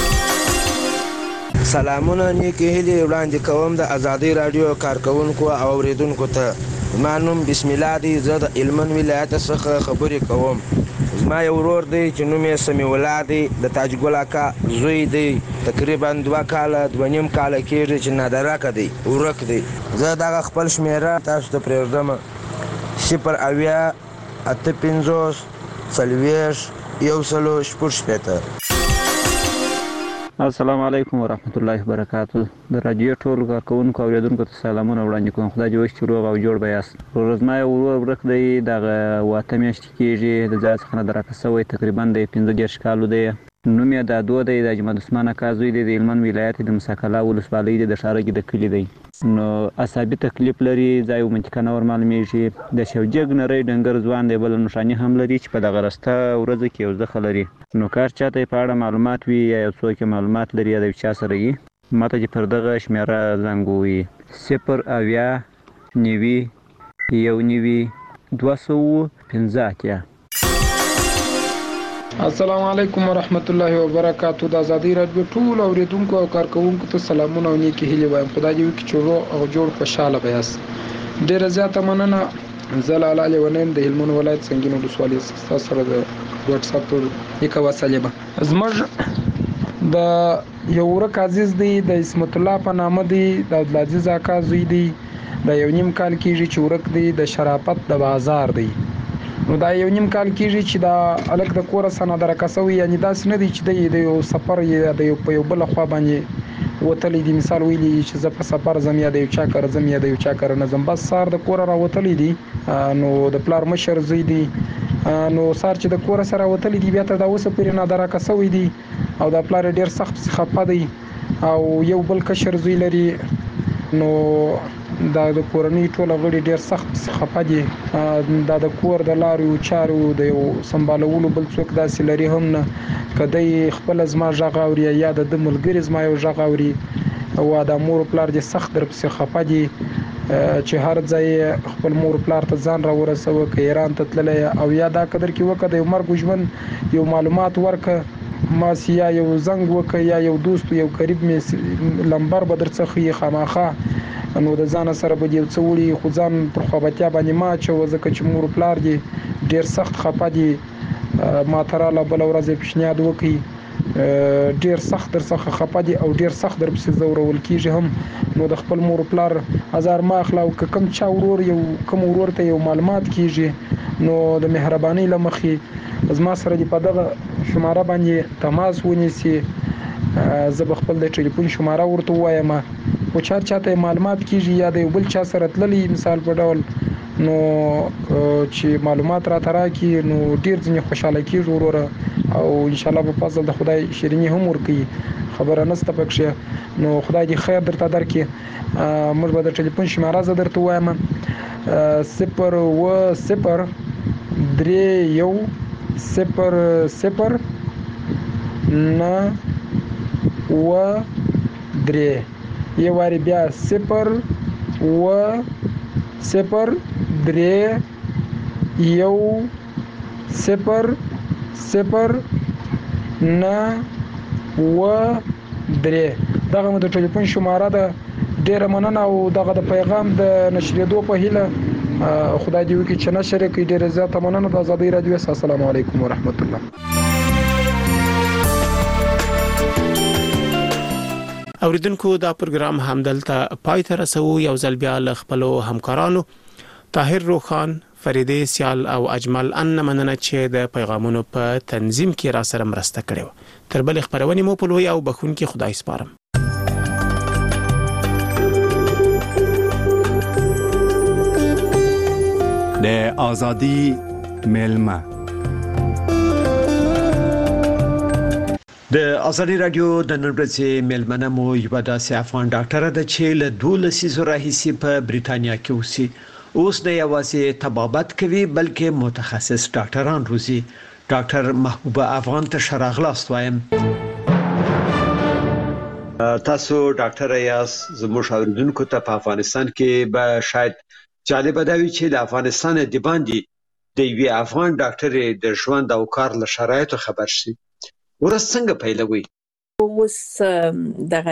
سلامونه نیکې هیلې وړاندې کوم د آزادۍ رادیو کارکونکو او اوریدونکو ته. زما نوم بسم الله دی، زه د هلمند ولایت څخه خبرې کوم. زما یو ورور دی چې نوم یې سمیع الله دی، د تاج ګل اکا زوی دی. تقریبا دوه کاله دوه نیم کاله کېږي چې نادرکه دی، ورک دی. زه دغه خپل شمېره تاسو ته پرېږدم: صفر اویا اته پنځوس څلوېښت یو سلو شپږ شپېته. السلام علیکم ورحمت الله وبرکاته. د رادیو ټولو کارکونکو او اوریدونکو ته سلامونه وړاندې کوم. خدای دې وکړي چې روغ او جوړ به یاست. ورځ ما یو ورور ورک دی، دغه اوه اته میاشتې کېږي د ځای څخه نادرکه سوی، تقریبا د پنځه دېرش کالو دی. نوم یې دادو دی، د اجمل عثمان اکا زوی دی، د هلمند ولایت د مساکلا ولسوالۍ دی، د ښارګي د کلي دی. نو عصابي تکلیف لري، ځای او منطقه نه ور معلومېږي. د شوجګ نری ډنګر ځوان دی، بله نښاني هم لري چې په دغه رسته ورځو کې یو زخه لري. نو کار چاته یې په اړه معلومات وي یا یو څوک یې معلومات لري یا د یو چا سره وي، ماته چې پر دغه شمېره زنګ ووهي: صفر اویا نوي یو نوي دوه سوه پنځه اتیا. السلام علیکم ورحمت الله وبرکاته. د آزادۍ رادیو ټول اوریدونکو او کارکونکو ته سلامونه او نیکې هیلې وایم. خدای دې وکړي چې روغ او جوړ خوشحاله به یاست. ډېره زیاته مننه. زه لاله لیونی یم د هلمند ولایت سنګین ولسوالۍ څخه. ستاسو سره د واتس اپ یک وسیله به زموږ د یو ورک عزیز دی د اسمت الله په نامه دی د عبدالعزیز اکا زوی دی د یو نیم کال کېږي چې ورک دی د شرافت د بازار دی نو دا یو نیم کال کېږي چې دا الک د کوره سنه درکسوي یعنی داسې نه دی چې د یو سفر یا د یو په یو بل خوا باندې وتلی دی مثال ویلی چې زه په سفر زم یا د یو چا کار زم یا د یو چا کار نه زم بس سار د کوره را وتلی دی نو د پلار مشر زوی دی نو سار چې د کوره سره وتلی دی بیا تر دا اوسه پورې نه درکسوي دی او د پلار ډیر سخت خپه دی او یو بل کشر زوی لري نو دا د کورنۍ ټول غړي ډیر سخت خپه دي دا د کور د لارو چارو د یو سمبالولو بل څوک داسې لري هم نه کدی خپل زما ژغ اوري یا د ملګری زما یو ژغ اوري او د مور پلار دې سخت در پسې خپه دي چې هر ځای خپل مور پلار ته ځان را ورسوه که ایران ته تللی او یا دا قدر کې وکړه د یو مرګ ژوند یو معلومات ورکړه ما یا یو زنګ وکړه یا یو دوست یو قریب مې لمبر به درڅخه یې خامخا نو د ځان سره به یو څه وړي خو ځان پر خوابتیا باندې ما اچوه ځکه چې مور پلار دي ډېر سخت خفه دي ما ته راله بله ورځ یې پیشنهاد وکړي ډېر سخت در څخه خفه دي او ډېر سخت در پسې ځورول کېږي هم نو د خپل مور پلار ازار ما اخله او که کوم چا ورور یو کوم ورور ته یو معلومات کېږي نو د مهربانۍ له مخې زما سره دې په دغه شماره باندې تماس ونیسي زه به خپل د ټلیفون شماره ورته ووایم خو چا چاته معلومات کېږي یا د یو بل چا سره تللی مثال په ډول نو چې معلومات راته راکړي نو ډېر ځینې خوشحاله کېږي وروره او انشاءالله په فضل د خدای شیریني هم ورکوي خبره نشته پکښې نو خدای دې خیر درته درکړي موږ به د ټلیفون شماره زه درته ووایم صفر اوه صفر درې یو صفر صفر نه اوه درې یو واري بیا صفر اوه صفر درې یو صفر صفر نه اوه درې دغه مو د ټلیفون شماره ده ډیره مننه او دغه د پیغام د نشریدو په هیله خدای دې وکړي چې نشر یې کړي ډیره زیاته مننه د ازادۍ راډیو السلام علیکم ورحمت الله اوریدونکو دا پروګرام همدلته پای ته رسو یو ځل بیا ل خپل همکارانو طاهر روخان فریدې سیال او اجمل ان مننه چې د پیغامونو په تنظیم کې را سره مرسته کړې تر بل خبرونه مو په لوی او بخون کې خدای سپارم د ازادي ملما د ازادي رادیو د نن ورځې ملمنه مو یو داسې افغان ډاکټر ده چې له دولسي زره هیڅ په بریټانیا کې اوسي اوس نه یوازې طبابت کوي بلکې متخصص ډاکټران روزي ډاکټر محبوبه افغان ته شراغلاست وایم تاسو ډاکټر یاس زموږ اوریدونکو ته په افغانستان کې به شاید جالب دی چې د افغانستان د باندې د یو افغان ډاکټر د ژوند او کار له شرایطو خبر شي ورځ څنګه پیلوي اوس دغه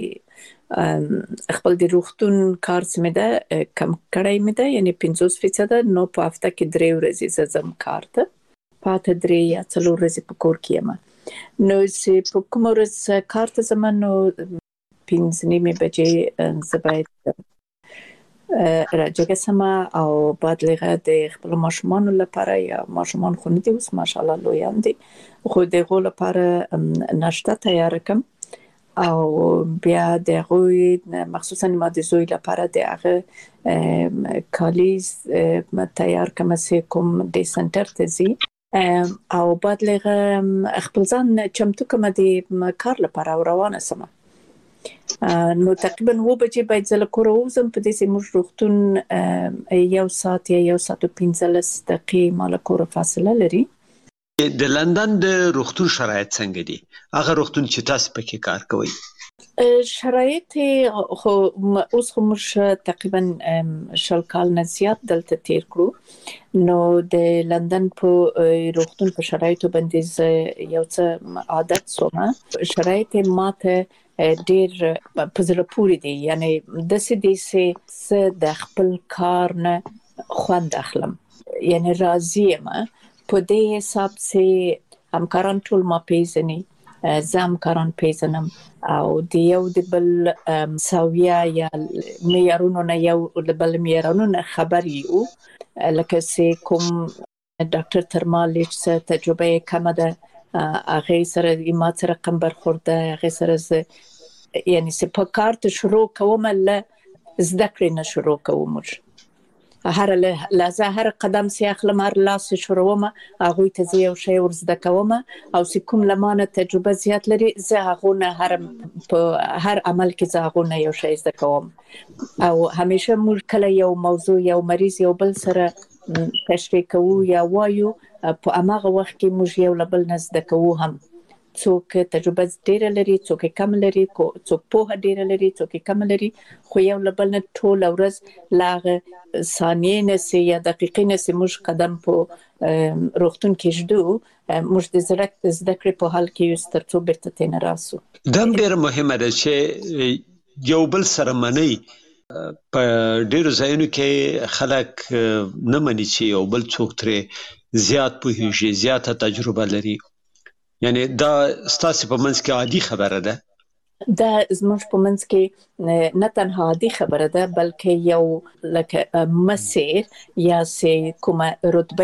د خپل د روغتون کار سمه ده کم کړای مې ده یعنی پنځوس فیصد نو په هفته کې درې ورځې زم کار ته پاته درې یا څلور ورځې په کور کې یم نو چې په کوم ورځ کار ته زم نو پنځه نیمه بجې زباید راځه سما او بعد لغه د خپل ماشومان لپاره یا ماشومان خو نه دي اوس ماشاءالله لویان دي خو دغه لپاره ناشته تیار کوم او بیا دغه مخصوصا ما د زوی لپاره دغه کالیز تیار کوم چې کوم د سنټر ته زی او بعد لغه خپل ځان چمتو کوم د کار لپاره روانه سم نو تقریبا و بجې باید زله کور وزم په دې سیمه روغتون یو ساعت یا یو ساعت او پنځلس دقیقې مال کور فاصله لري د لندن د روغتون شرایط څنګه دي هغه روغتون چې تاسو پکې کار کوئ شرایط خو اوس خو موږ تقریبا شل کال نه زیات دلته تیر کړو نو د لندن په روغتون په شرایطو باندې یو څه عادت سومه شرایط ماته ډیر په زړه پورې دي یعنی د سې د د خپل کار نه خوند اخلم یعنی راضی یم په دې حساب سي همکاران ټول ما پیژني، زه همکاران پیژنم او د یو د بل ساویه یا معیارونو نه یو د بل معیارونو نه خبر یو، لکه سي کوم ډاکټر ترمالیچ څه تجربه کمه ده هغه سره ما سره رقم برخورده، هغه سره یعنی سي په کار ته شروع کوم له زده کړې نه شروع کوم، هر لازه هر قدم سي اخلم هر لاس شروعوم هغه ته زه یو شی ورزده کوم او سي کوم لمانه تجربه زیات لري زه هغه نه هر په هر عمل کې زه هغه نه یو شی زده کوم او همیشه موږ کله یو موضوع یو مریض یو بل سره تشریح کوو یا وایو په هغه وخت کې موږ یو بل نه زده کوو، هم څوک تجربه ډیره لري څوک کم لري څوک په ډیره لري څوک کم لري، خو یو بل نه ټول ورځ لاغه ثانیې نه سي یا دقیقې نه سي موږ قدم په روغتون کې جدو موږ د زړه زده کړې په حال کې یو سترڅو بیرته تین راسو. دم ډیر مهمه ده چې یو بل سره منی په ډیرو ځایونو کې خلک نه مني چې یو بل څوک ترې زیات پوهیږي زیاته تجربه لري، یعنی دا ستاسو په منځ کې عادي خبره ده؟ دا زموږ په منځ کې نه تنها عادي خبره ده بلکې یو لکه مسیر یا سي کومه رتبه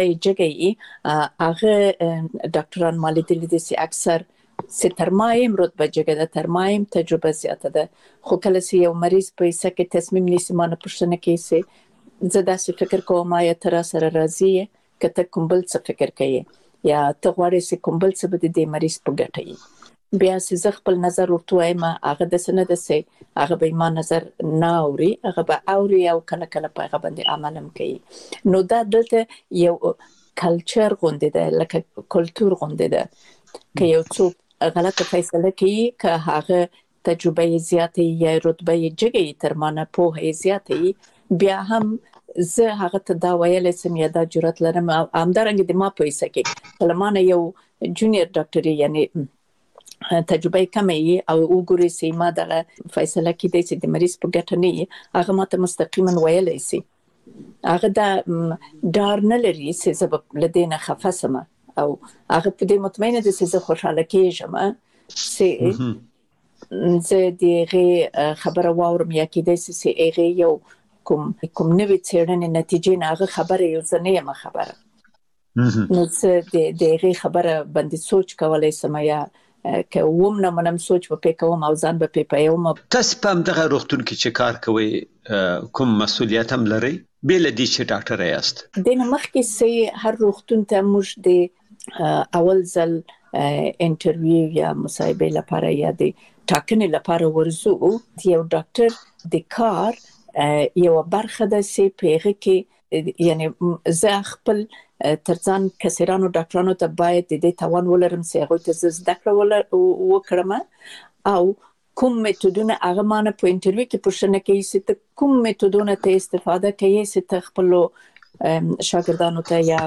جګي هغه ډاکټران مالي دي سي اکثر سي ترمایم رتبه جګه ده ترمایم تجربه زیاته ده، خو کله سي یو مریض په سکه تصمیم نیسي مانه پښتنه کې سي زه داسې فکر کوم یا تر سره راضي کته کوم بل څه فکر کوي یا ته غواړې سي کوم بل څه به د مریض په ګټه وي، بیا سي زه خپل نظر ورته وایم هغه د سند سي هغه به ما نظر نه اوري هغه به اوري او کله کله په هغه باندې عملم کوي، نو دا دلته یو کلچر غونډه ده لکه کلچر غونډه ده که یو څوک غلطه فیصله کوي که هغه تجربه زیاته یا رتبه جګي تر مانه په زیاته بیا هم زه هغه ته دا ویل سم یا دا جرأت لرم همدارنګه د ما پیسې کې کلمانه یو جونیئر ډاکټر یعنی تجربه کمه او وګوري سي ما دغه فیصله کې د سي د مریض په ګټه نه هغه ماته مستقیما ویل سي هغه دا ډار نه لري چې سبب لدينا خفاسمه او هغه په دې مطمئنه ده چې زه خوشاله کېږم سي زه دغه خبره واورم یا کې د سي هغه یو کوم کوم نوې څېړنې نتیجې نه هغه خبره یو ځنه یم خبره نو څه د دغه خبره باندې سوچ کولای سم یا که ووم نه منم سوچ په کوم او ځان به په پیوم. تاسو په دغه روغتون کې چې کار کوي کوم مسؤلیت هم لري بل دي چې ډاکټر یاست؟ د مخکې سي هر روغتون ته موږ د اول ځل انټرویو یا مصاحبه لپاره یا د ټاکنې لپاره ورزو یو ډاکټر د کار یو برخه د سي پیغه کې یعنی زه خپل ترڅان کسرانو ډاکټرانو ته باید د دې توان ولرم چې هغه ته زده کړم وکړم او کوم میتودونه هغه مانه په انټرویو کې پوښتنه کوي چې کوم میتودونه ته استفاده کوي چې ته خپل شاګردانو ته یا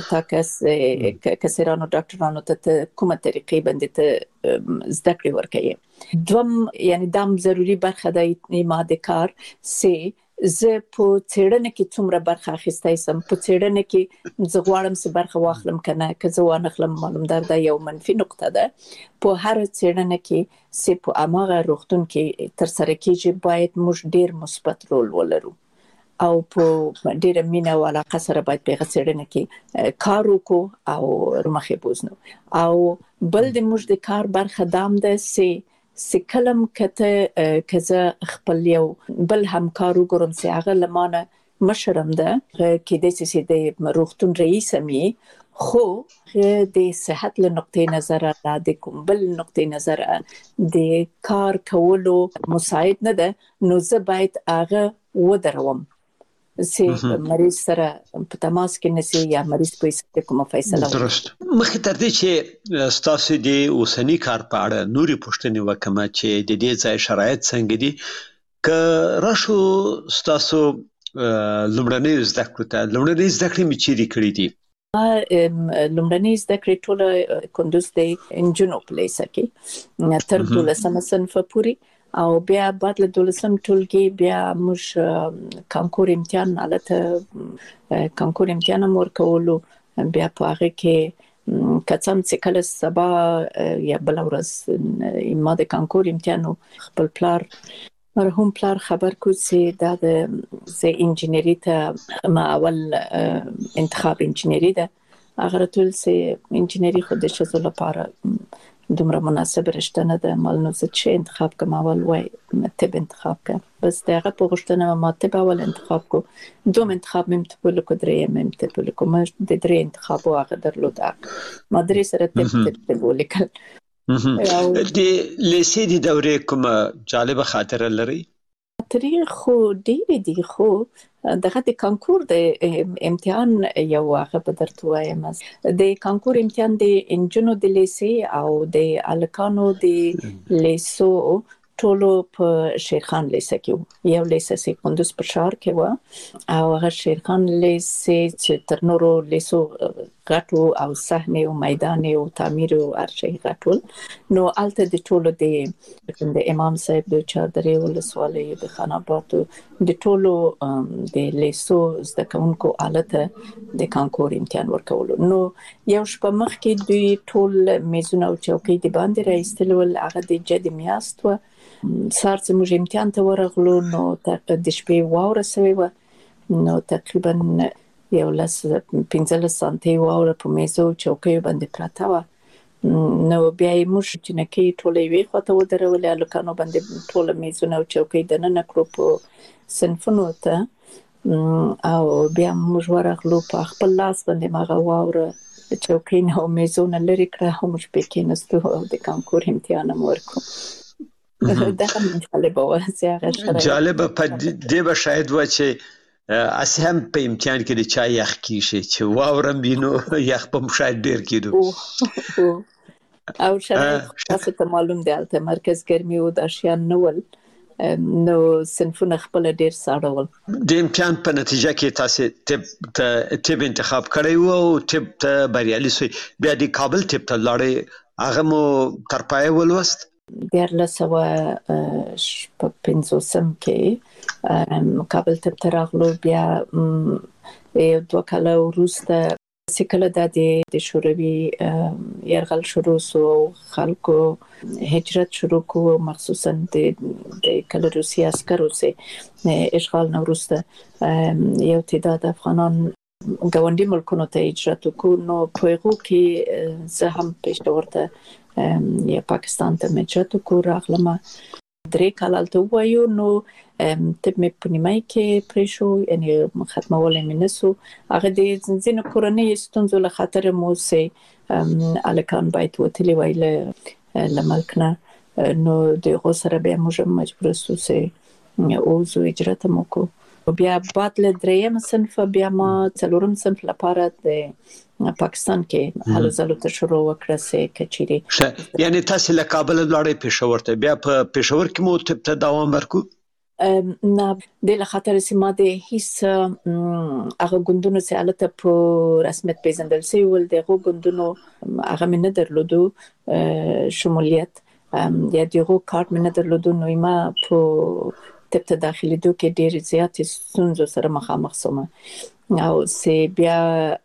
تاسو کسرانو ډاکټرانو ته کومه طریقې باندې ته زده کړې ورکوي. دوم یعنی دام ضروری برخه د ما د کار سي زه په څېړنه کې څومره برخه اخیستای سم په څېړنه کې زه غواړم چې برخه واخلم کنه که زه وانه خلم معلومدار دا یو منفي نقطه ده په هر څېړنه کې سي په اماغه روغتون کې تر سره کېږي باید موږ ډیر مثبت رول ولرو او په ډیره مینه او علاقه سره باید په څېړنه کې کار وکړو او مخې بوزنو او بل د موږ د کار برخه دام ده سي سکلم کته کزه خپل یو بل همکارو ګورم سي هغه لمانه مشرم ده کې د سي د روغتون رئیس مي خو د صحت له نقطې نظر را د کوم بل نقطې نظر د کار کولو مساعد نه ده نو زه باید هغه ودروم سي مریض سره په تماس کې نسی یا مریض په کومه فیصله درست مخکې تر دې چې ستاسو د اوسنی کار په اړه نوري پوښتنې وکم چې د دې ځای شرایط څنګه دي که راشو ستاسو لومړنۍ زده کړې ته لومړنۍ زده کړې مې چیرې کړې دي؟ لومړنۍ زده کړې ټوله کندوز د انجنونو په لیسه کې تر دولسمه صنف پورې او بیا بعد له دولسم ټولګي بیا موږ کانکور امتحان حالت کانکور امتحان ورکولو بیا په هغه کې کڅم چې کله سبا یا بل ورځ ما د کانکور امتحان خپل پلار مرحوم پلار خبر کو چې دا د زه انجینری ته ما اول انتخاب انجینری ده هغه ټول چې انجینری خو د شزو لپاره دومره مناسب رشته نه ده مال نو زه چې انتخاب کوم اول وای طب انتخاب کوم بس دغه په غوښتنه ما طب اول انتخاب کو دوم انتخاب مم ته په لکه درې مم ته په لکه ما د درې انتخاب واغه درلود ما درې سره طب طب ولیکل د لیسې د دورې کومه جالبه خاطره لري تاریخ خو ډېر دي خو دغه د کانکور د امتحان یو واقع په درته وایم د کانکور امتحان د انجنونو د لیسې او د الکانو د لیسو ټولو په شیرخان لیسه کې یو لیسه سي کندوز په شهر کې و او هغه شیرخان لیسه چې تر نورو لیسو غټو او صحنه او میدان او تعمیر او ارشي غټول نو الته د ټولو د د امام صاحب د چادرې ولسوالۍ د خاناباتو د ټولو د لیسو زده کوونکو آلته د کانکور امتحان ورکول نو یو شپه مخ کې دوی ټول میزونه او چوکۍ د باندې راایستل ول هغه د جد میاست و سار چې موږ امتحان ته ورغلو نو د شپې واوره سوی و نو تقریبا یو لس پنځلس سانتي واوره په میزو چوکۍ باندې پراته و نو بیا یې موږ جنکۍ ټولې وی خواته ودرولې الکانو باندې ټول میزونه او چوکۍ دننه کړو په صنفونو ته او بیا موږ ورغلو په خپل لاس باندې ماغه واوره چوکۍ نه میزونه لري کړه هم موږ په کې نستو د کانکور امتحان ورکو دا هم جالبه و جالبه په دې به شاید و چې اسی هم په امتحان کې د چا یخ کیږي چې واورم بینو یخ په مشاهد ډیر کیدو او شاید تاسو ته معلوم دی البته مرکز ګرمي او د اشیان نول نو صنفونه خپل ډیر ساړه ول د امتحان په نتیجه کې تاسو طب طب انتخاب کړی وو او طب ته بریالي شوي بیا د کابل طب ته لاړې هغه مو تر پای ولوست دیارلس سوه شپږ پنځوسم کې کابل طب ته راغلو بیا یو دوه کاله وروسته چې کله دا د شوروي یرغل شروع سو خلکو هجرت شروع کو مخصوصا د کله روسي عسکرو سه اشغال نه وروسته یو تعداد افغانان ګاونډي ملکونو ته هجرت وکړو نو په هغه کې زه هم پېښور ته یا پاکستان ته هجرت وکړو راغلم درې کال هلته ووایو نو طب مې په نیمایي کې پرې شو یعنې ختمولی مې نه سو هغه د ځینو کورنیو ستونزو له خاطره مو چې هلکان باید وتلي وای له ملک نه نو د هغو سره بیا موږ مجبوره سو چې ووځو هجرت هم وکړو بیا بعد له درېیم صنف بیا ما څلورم صنف لپاره د پاکستان کې هلو ځلو ته شروع وکړه چې کچېرې یعنی تاسو له کابل لاړې پېښور ته بیا په پېښور کې مو طب ته دوام ورکړو نه د له خاطر چې ما د هیڅ هغه ګوندونو چې هلته په رسمیت پیژندل شوي ول د هغو ګوندونو هغه مې نه درلودو شمولیت یا د هغو کارت مې نه درلودو نو ما په طب ته داخلېدو کې ډېرې زیاتې ستونزو سره مخامخ شوم او چې بیا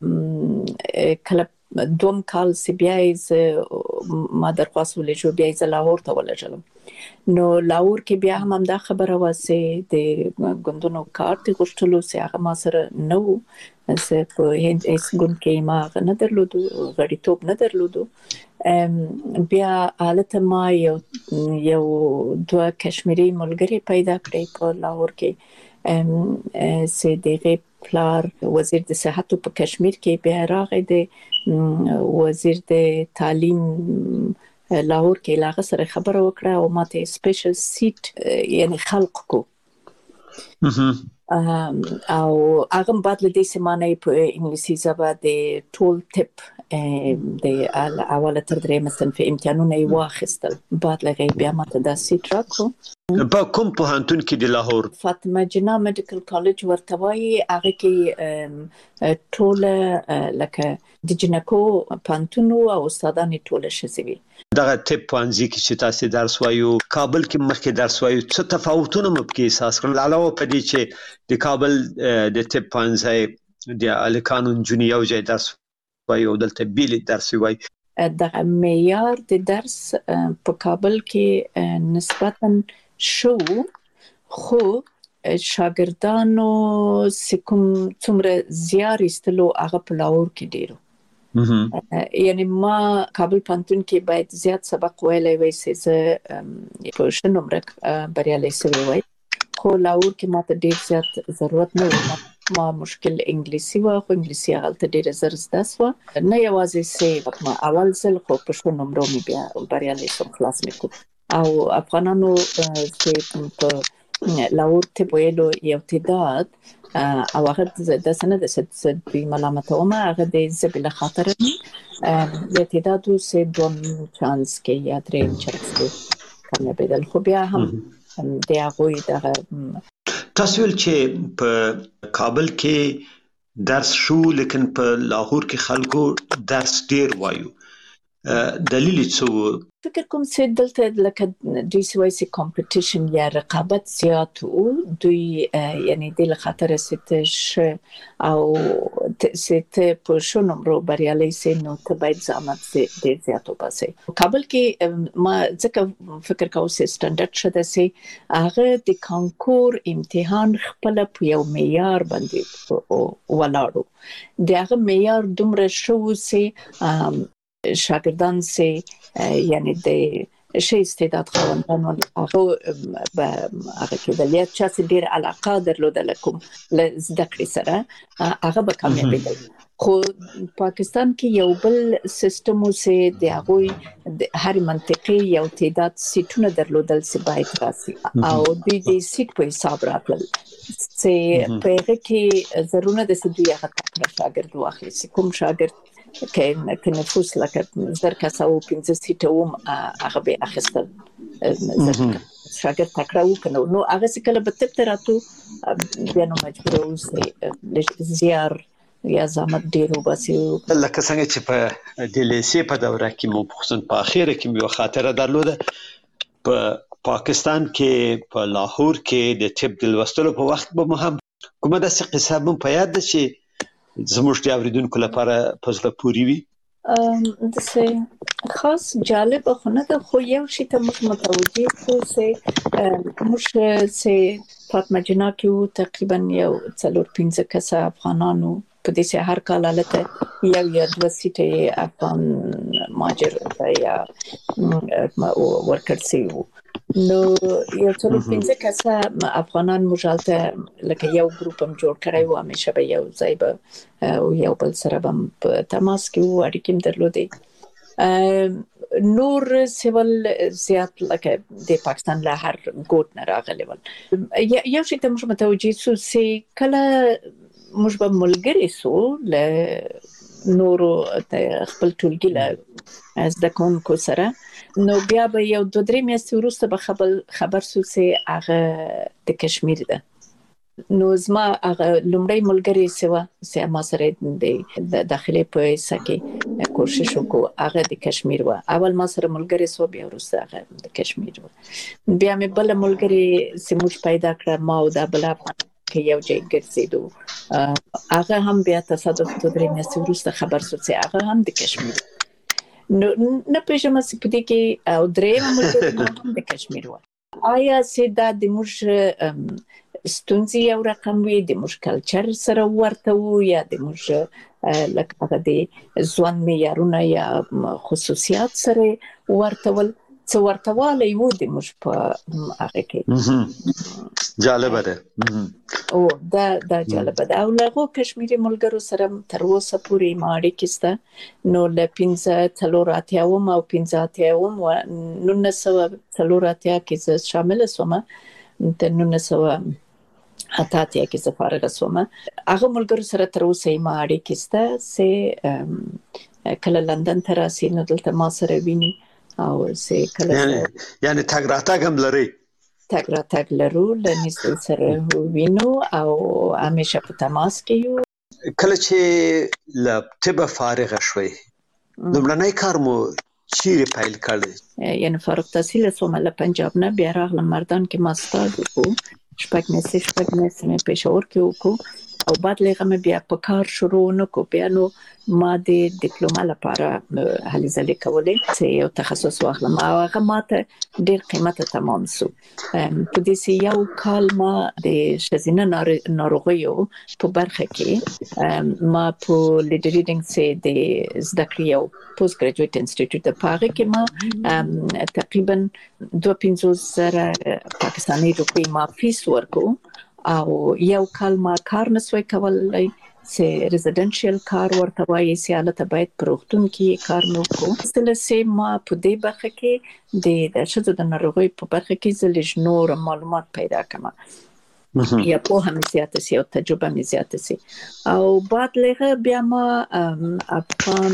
کله دوم کال چې بیا یې ما درخواست ولېږو بیا یې زه لاهور ته ولېږلم نو لاهور کې بیا هم همدا خبره وه چې د ګوندونو کارت یې غوښتلو چې هغه ما سره نه و چې په هیڅ ګوند کې ما هغه نه درلودو غړیتوب نه درلودو بیا هلته ما یو یو دوه کشمیري ملګري پیدا کړی په لاهور کې چې د هغې پلار وزیر د صحت په کشمیر کې بیا راغی د وزیر د تعلیم لاهور کې لاغه سره خبره وکړه او ماته سپیشل سیټ یعنی خلق کو او هغه بعد له دې سمانه په انګلیسي ژبه د ټول ټپ د اوله تر درېیمه صنف امتحانونه یې واخیستل بعد له هغې بیا ماته دا سیټ راکړو په کوم پوهنتون کې د لاهور فاطمه جناح میډیکل کالج ورته وایي هغه کې ټوله لکه د جنکو پوهنتون او استادان یې ټوله ښځې وي دغه طب پوهنځي کې چې تاسو درس وایو کابل کې مخکې درس وایو څه تفاوتونه مو پکې احساس کړل علاوه په دې چې د کابل د طب پوهنځي د الکانو نجونې یو ځای درس وایي او دلته بیل درس وایي. د معیار د درس په کابل کې نسبتاً شو، خو شاګردانو سکم څومره زیار ایستلو هغه په لاهور کې ډیرو. یعنی ما کابل پوهنتون کې باید زیات سبق ویلی وای چې زه په ښه نمره بریالی سوی وای، خو لاهور کې ماته ډیر زیات ضرورت نه و. ما مشکل انګلیسي و، خو انګلیسي هغلته ډیره زر زده سوه، نه یوازې چې ما اول ځل خو په ښو نمرو مې بیا بریالی سوم، خلاص مې کړو. او افغانانو چې په لاهور طب ویلو یو تعداد او هغه داسې نه ده چې دوی ملامتوم، هغه د زه بله خاطره یو تعداد و چې دوم چانس کې یا درېیم چانس کې کامیابېدل، خو بیا هم د هغوی دغه تاسو ویل چې په کابل کې درس شو لیکن په لاهور کې خلکو درس ډیر وایو، دلیل څه؟ فکر کوم چې دلته لکه دوی څه وایي چې کمپټیشن یا رقابت زیات و، دوی یعنی د له خاطره چې ته ښه او چې ته په ښو نمرو بریالی سې نو ته باید زحمت ډېر زیات وباسې. کابل کې ما ځکه فکر کوم چې سټنډرډ ښه ده چې هغه د کانکور امتحان خپله په یو معیار باندې ولاړ و، د هغه معیار دومره ښه و چې شاګردان چې یعنی د ښه استعداد خاوندان ول هغه به هغه کېدل، یا چا چې ډېره علاقه درلودله کوم له زده کړې سره هغه به کامیابېدل. خو پاکستان کې یو بل سیستم و چې د هغوی د هرې منطقې یو تعداد سیټونه درلودل چې باید راسي، او دوی د سیټ په حساب راتلل چې په هغه کې ضرورونه ده چې دوی هغه تکړه شاګرد واخلي. چې کوم شاګرد که نفوس لکه زر کسه و پنځه سیټه وم هغه به یې اخیستل، شاګرد تکړه وکنه نو هغه چې کله به طب ته راتلو بیا نو مجبوره اوسې زیار یا زحمت ډېر وباسي. لکه څنګه چې په د لیسې په دوره کې مو خصوصا په اخره کې مې یوه خاطره درلوده، په پاکستان کې په لاهور کې د طب د لوستلو په وخت به مو هم کومه داسې قصه به په یاد ده چې زموږ د اورېدونکو لپاره په زړه پورې وي؟ داسې خاص جالب خو نه ده، خو یو شي ته موږ متوجه شو چې موږ چې فاطمه جناح کې وو تقریبا یو څلور پنځه کسه افغانان وو، په دې چې هر کال هلته یو یا دوه سیټه افغان مهاجر یا ورکړل سوي وو. نو یو څلور پنځه کسه افغانان موږ هلته لکه یو ګروپ هم جوړ کړی و، همیشه به یو ځای به یو بل سره به هم په تماس کې وو، اړیکې هم درلودې. نور سیول زیات لکه د پاکستان له هر ګوټ نه راغلي ول. یو شي ته موږ متوجه سو چې کله موږ به ملګري سو له نورو خپل ټولګي له زده کوونکو سره، نو بیا به یو دوه درې میاشتې وروسته به خبر خبر سو چې هغه د کشمیر ده. نو زما هغه لومړی ملګري سوه چې ما سره د داخلي په حصه کې کوشش وکړو، هغه د کشمیر و. اول ما سره ملګري سو، بیا وروسته هغه د کشمیر و. بیا مې بله ملګري چې موږ پیدا کړه، ما او دا بله کې یو ځای ګرځېدو، هغه هم بیا تصادف دوه درې میاشتې وروسته خبر سو چې هغه هم د کشمیر. نو نه پېژنم چې په دې کې او درېیمه ملګري هم د کشمیر و. آیا چې دا د موږ ستونزې یو رقم وي، د موږ کلچر سره ورته وو، یا د موږ لکه هغه د ژوند معیارونه یا خصوصیات سره ورته ول، څه ورته والی وو د موږ په هغه کې؟ جالبه ده. او دا دا جالبه ده. او له هغو کشمیري ملګرو سره تر اوسه پورې ما اړیکې شته. نو له پنځه څلور اتیاوم او پنځه اتیاوم و نولس سوه څلور اتیا کې زه شامله سومه، د نولس سوه اته اتیا کې زه فارغه سومه. هغه ملګرو سره تر اوسه یې ما اړیکې شته چې کله لندن ته راسي نو دلته ما سره ویني، او چې کله یعنی تګ راتګ هم لري؟ تګ راتګ لرو، له نږدې سره وینو او همیشه په تماس کې یو. کله چې له طبه فارغه شوئ لومړنی کار مو چیرې پیل کړی؟ یعنی فارغ تحصیل سومه له پنجاب نه، بیا راغلم مردان کې ماسټر وکړو، شپږ میاشتې شپږ میاشتې مې پېښور کې وکړو، او بعد لغه مې بیا په کار شروع نکو. بیا نو ما د ډیپلوما لپاره هلې ځلې کولې چې یو تخصص واخلم او هغه ماته ډېر قیمته تمام سو. په دې یو کال ما د ښځینه ناروغیو په برخه کې ما په لیډ ریډینګ سي د زده کړې یو پوسټ ګریجویټ انسټیټیوټ د پاره کې ما تقریبا دوه پنځوس زره پاکستاني روپۍ ما فیس ورکو او یو کال ما کار نسوي کولای چې ریزیدنشل کار ورته وایي چې حالت باید پروختون کې کار نو کو ستل سي ما په دې برخه کې د شذو د ناروغي په برخه کې زلج نور معلومات پیدا کما یا په هم زیاته سي او تجربه مې زیاته سي او بعد لغه بیا ما افغان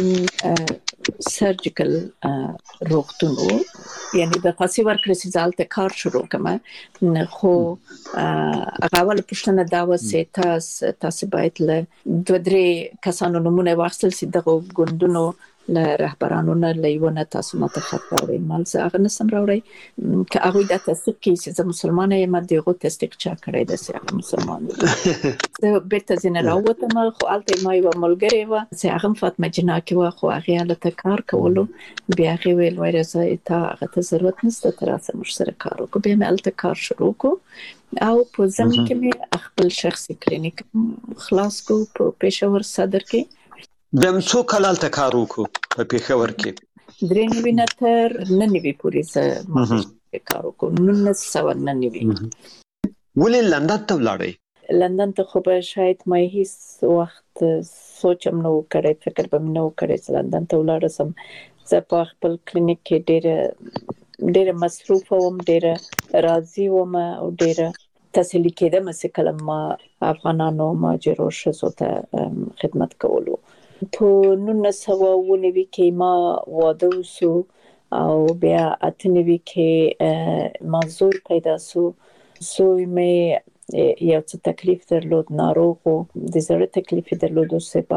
سرجیکل روغتونو یعنی د خاصي ورکړې سي ځالته کار شروع کما خو هغه ول پښتنه دا وسه تاسو تاسو باید له دوه درې کسانو نمونه واخیستل سي دغه ګوندونو له رهبرانو نه لیونه تاسو ماته خبرې مال څنګه نسم راوړی که هغه د تصدیق کې چې مسلمانه یم دغه تصدیق چا کړی د سیاق مسلمان زه بیرته زنه راوته ما خو الته ما یو ملګری و چې هغه فاطمه جنا کې و خو هغه له کار کولو بیا هغه ویل وایي چې تا هغه ضرورت نشته تر اوسه مش سره کار وکړو بیا مې الته کار شروع کو او په زمين کې مې خپل شخصي کلینیک خلاص کو په پېښور صدر کې د څو کال ته کار وکړو په پېښور کې درې نوي نتر نه نیوي پوری زه کار وکړو نو نه سو نه نیوي ولې لندن ته ولاړې لندن ته خو به شاید مې هیڅ وخت سوچم نو کړی فکر به مې نو کړی چې لندن ته ولاړ سم زه په خپل کلینیک کې ډېر ډېر مصروف وم ډېر راضي وم او ډېر تسلی کېدم چې کله ما افغانانو ماجرو شزو ته خدمت کولو په نن سوا ونوي کې ما واده وسو او بیا اتنوي کې ما زور پیدا سو سوی مې یو څه تکلیف درلود ناروغ د زړه تکلیف درلود چې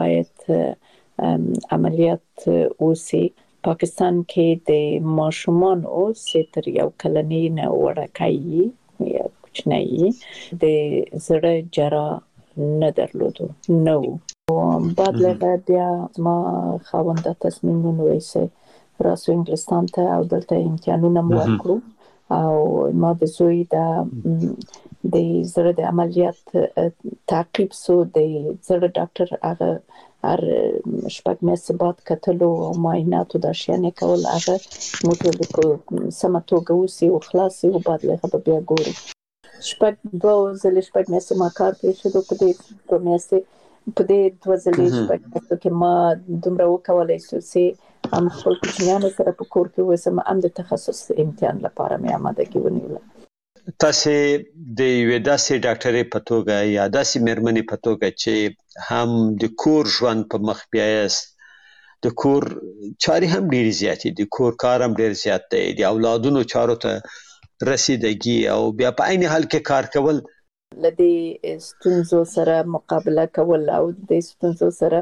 باید عملیات وسی پاکستان کې د ماشومان او ستر یو کلنی نه ورکایي یا کوچنی د زړه جرا نه درلود نو بعد له بیا ما خاوند تصمیم ونیسه راسو انګلستان ته او دلته امتحانونه مو وکړو او ما د زوی د د زړه د عملیات تعقیب سو د زړه ډاکټر هغه هر شپږ میاشتې بعد کتلو او معایناتو د شیانه کول هغه موټر کو سماتوګه وسی او خلاصي او بعد له بیا ګوري شپږ دوه ځلې شپږ میاشتې ما کار پرې شو په دې دوه میاشتې په دې دوه ځلې شپږ میاشتې کې ما دومره وکولای شو چې هم خپل کوچنیانو سره په کور کې وسم هم د تخصص امتحان لپاره مې آمادګي ونیوله تاسو د یو داسې ډاکټرې په توګه یا داسې مېرمنې په توګه چې هم د کور ژوند په مخ بیاست د کور چاري هم ډېر زیاتې دي کور کار هم ډېر زیات دی د اولادونو چارو ته رسیدګي او بیا په عین حال کې کار کول لدې ستونزو سره مقابله کول او د ستونزو سره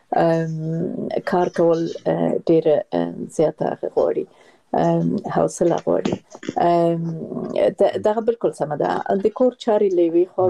کار کول ډېر زیاته غواړي حوصله غواړي دا بالکل سم ده د کور چاري لوي خو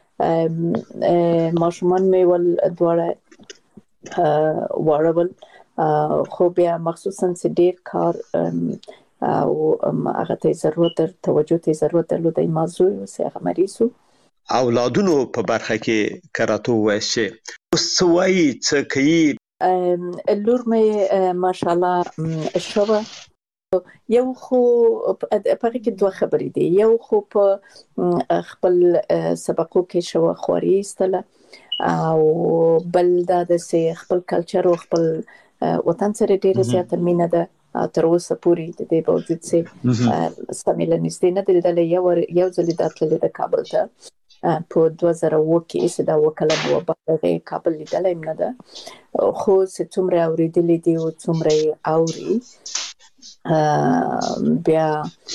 ماشومان مې ول دواړه وړول خو بیا مخصوصا چې ډېر کار او هغه ته ضرورت توجه ته ضرورت درلود د موضوع سه هغه مریضو اولادونو په برخه کې کراته وایي اوس سوي څه کوي لور مې ماشاءالله شوه یو خو په کې دوه خبرې دي یو خو په خپل سبقو کې شوه خوري استله او بل دا د خپل کلچر او خپل وطن سره ډېر زیات مینه ده تر اوسه پوری د دې باوجود چې سمیل نږدې نه دلته یو یو ځل داتله د کابل ته په دوه زره اووه کې چې دا وکاله مو په کابل لیدلای نه ده خو چې څومره اوریدلې دي او څومره اوري بیا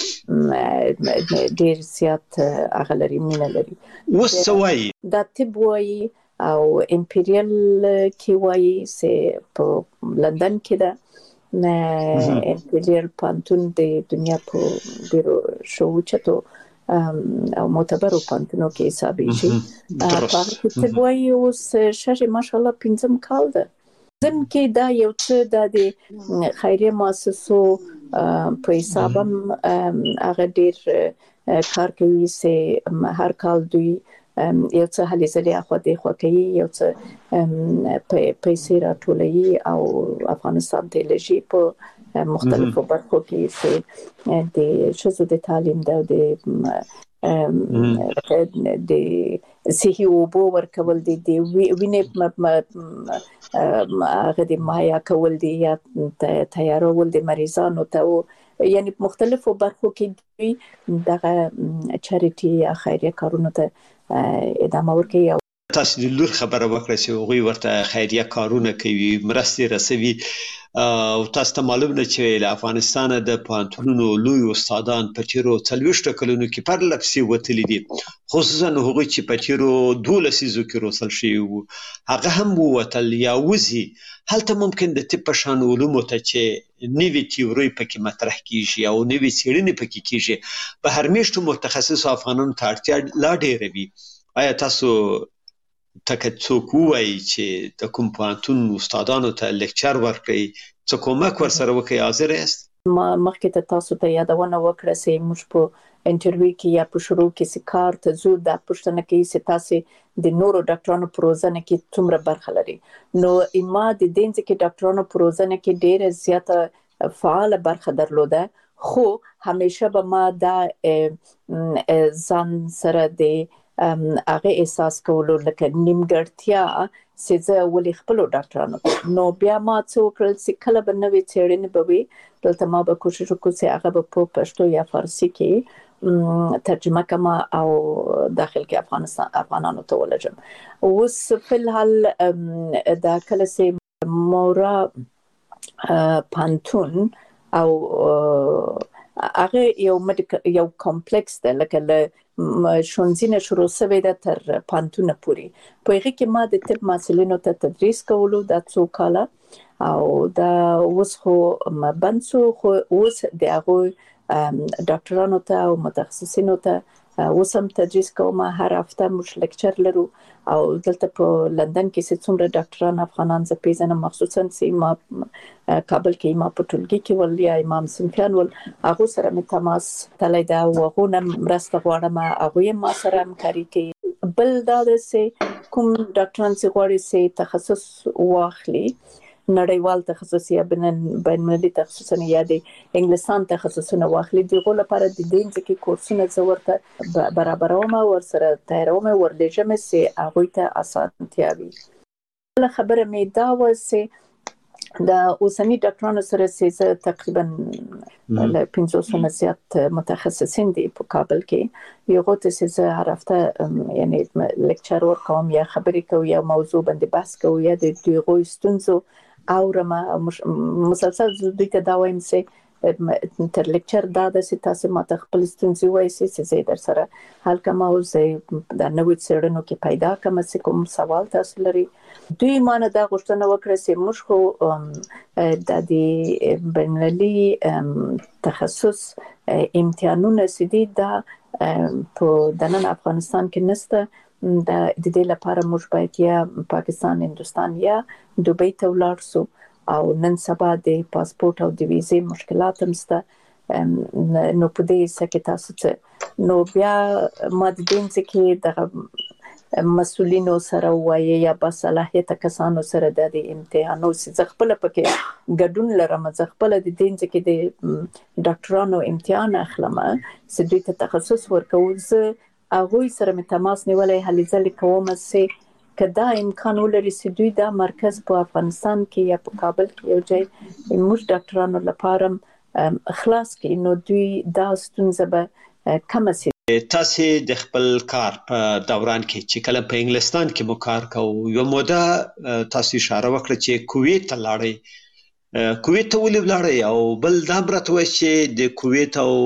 ډېر زیات اغلري مینه لري وسوي دا طب وایي او امپریال کې وایي چې په لندن کې ده نه امپریال پانتون د دنیا په ډیرو شو چتو او معتبرو پانتونو کې حسابېږي په هغه کې طب وایي اوس شاید ماشاءالله پنځم کال ده. ځم کې دا یو څه د خیریه مؤسسو په حساب هم هغه ډېر کار کوي چې هر کال دوی یو څه هلې ځلې اخوا دېخوا کوي، یو څه پیسې راټولوي او افغانستان ته لېږي په مختلفو برخو کې چې د ښځو د تعلیم ده، د صحي اوبو ورکول دي، د وینې هغه د مهیا کول دي یا تیارول د مریضانو ته، یعنی مختلفو برخو کې دوی دغه چاریټي یا خیریه کارونو ته ادامه ورکوي. تاسو د لور خبره وکړه چې هغوی ورته خیریه کارونه کوي، مرستې رسوي، او تاسو ته معلوم ده چې له افغانستانه د پوهنتونونو لوی استادان په تیرو څلوېښتو کلونو کې پرله پسې وتلي دي، خصوصا هغوی چې په تیرو دوو لسیزو کې روزل شوي وو، هغه هم ووتل یا وځي. هلته ممکن د طب په شان علومو ته چې نوې تیورۍ پکې مطرح کیږي او نوې څېړنې پکې کیږي، په هر میاشتو متخصصو افغانانو ته اړتیا لا ډېره وي. آیا تاسو تکه څوک ووایي چې د کوم پوهنتون استادانو ته لیکچر ورکړئ، څه کومک ورسره وکړئ، حاضر یاست؟ ما مخکې ته تاسو ته یادونه وکړه چې موږ په انټرویو کې یا په شروع کې چې کار ته ځو دا پوښتنه کوي چې تاسو د نورو ډاکټرانو په روزنه کې څومره برخه لري. نو ما د دې ځکه ډاکټرانو په روزنه کې ډېره زیاته فعاله برخه درلوده، خو همیشه به ما دا ځان سره د هغه احساس کولو لکه نیمګړتیا چې زه ولې خپلو ډاکټرانو، نو بیا ما څه وکړل چې کله به نوې څېړنې به وي دلته ما به کوشش وکړو چې هغه به په پښتو یا فارسي کې ترجمه کما او داخل کې افغانستان افغانانو ته ولېږم. اوس فلحال دا کله چې مورا پانتون او هغه یو یو کمپلیکس ده، لکه له ښوونځي شروع شوی ده تر پانتونه پورې، په هغه کې ما د طب محصلینو ته تدریس کولو دا څو کاله، او دا اوس خو بند شو، خو اوس د هغوی ډاکټرانو ته او متخصصینو ته اوس هم تدریس کوم. هر هفته موږ لیکچر لرو او دلته په لندن کې چې څومره ډاکټران افغانان زه پیژنم، مخصوصا چې ما کابل کې ما په ټولګي کې ول یا امام صنفیان ول، هغو سره مې تماس تللی ده او هغو نه مرسته غواړم، هغوی هم ما سره همکاري کوي. بل دا ده چې کوم ډاکټران چې غواړي چې تخصص واخلي، نړیوال تخصص یا بین المللي تخصصونه یا د انګلستان تخصصونه واخلي، دغه لپاره د دې ځکه کورسونه زه ورته برابروم او ورسره تیاروم ورلېږم چې هغوی ته اسانتیا وي. بله خبره مې دا وه چې د اوسني ډاکټرانو سره چې زه تقریبا له پنځوسو نه زیات متخصصین دي په کابل کې، یو ته چې زه هر هفته یعنی لیکچر ورکوم یا خبرې کوم یا موضوع باندې بحث کوم یا د دوی ستونزو اورم، مسلسل دوی ته دا وایم چې تر لیکچر دا ده چې تاسو ماته خپل ستونزې وایي چې زه در سره حل کوم او زه د نوې څېړنو کې پیدا کوم چې کوم سوال تاسو لري. دوی مانه دا غوښتنه وکړه چې موږ خو د دې بین‌المللي تخصص امتحانونه سدي دا په دننه افغانستان کې نشته، د دې لپاره موږ باید یا پاکستان، هندوستان یا دوبۍ ته ولاړ شو، او نن سبا د پاسپورت او د ویزې مشکلات هم شته. نو په دې څه کې تاسو څه نو بیا ما د دې څخه د مسؤلینو سره وایي یا باصلاحیته کسانو سره د امتحانو چې خپل پکې ګډون لرم، چې خپل د دې څخه د ډاکټرانو امتحان اخلم چې دوی ته تخصص ورکوم، زه هغوی سره مې تماس نیولای هلې ځلې کوم چې که دا امکان ولري چې دوی دا مرکز په افغانستان کې یا په کابل کې یو ځای موږ ډاکټرانو لپاره خلاص کړي، نو دوی دا ستونزه به کمه شي. تاسو د خپل کار په دوران کې چې کله په انګلستان کې مو کار کوو، یو موده تاسو اشاره وکړه چې کویت ته لاړئ، کویت ته ولې لاړئ؟ او بل دا برته وایي چې د کویت او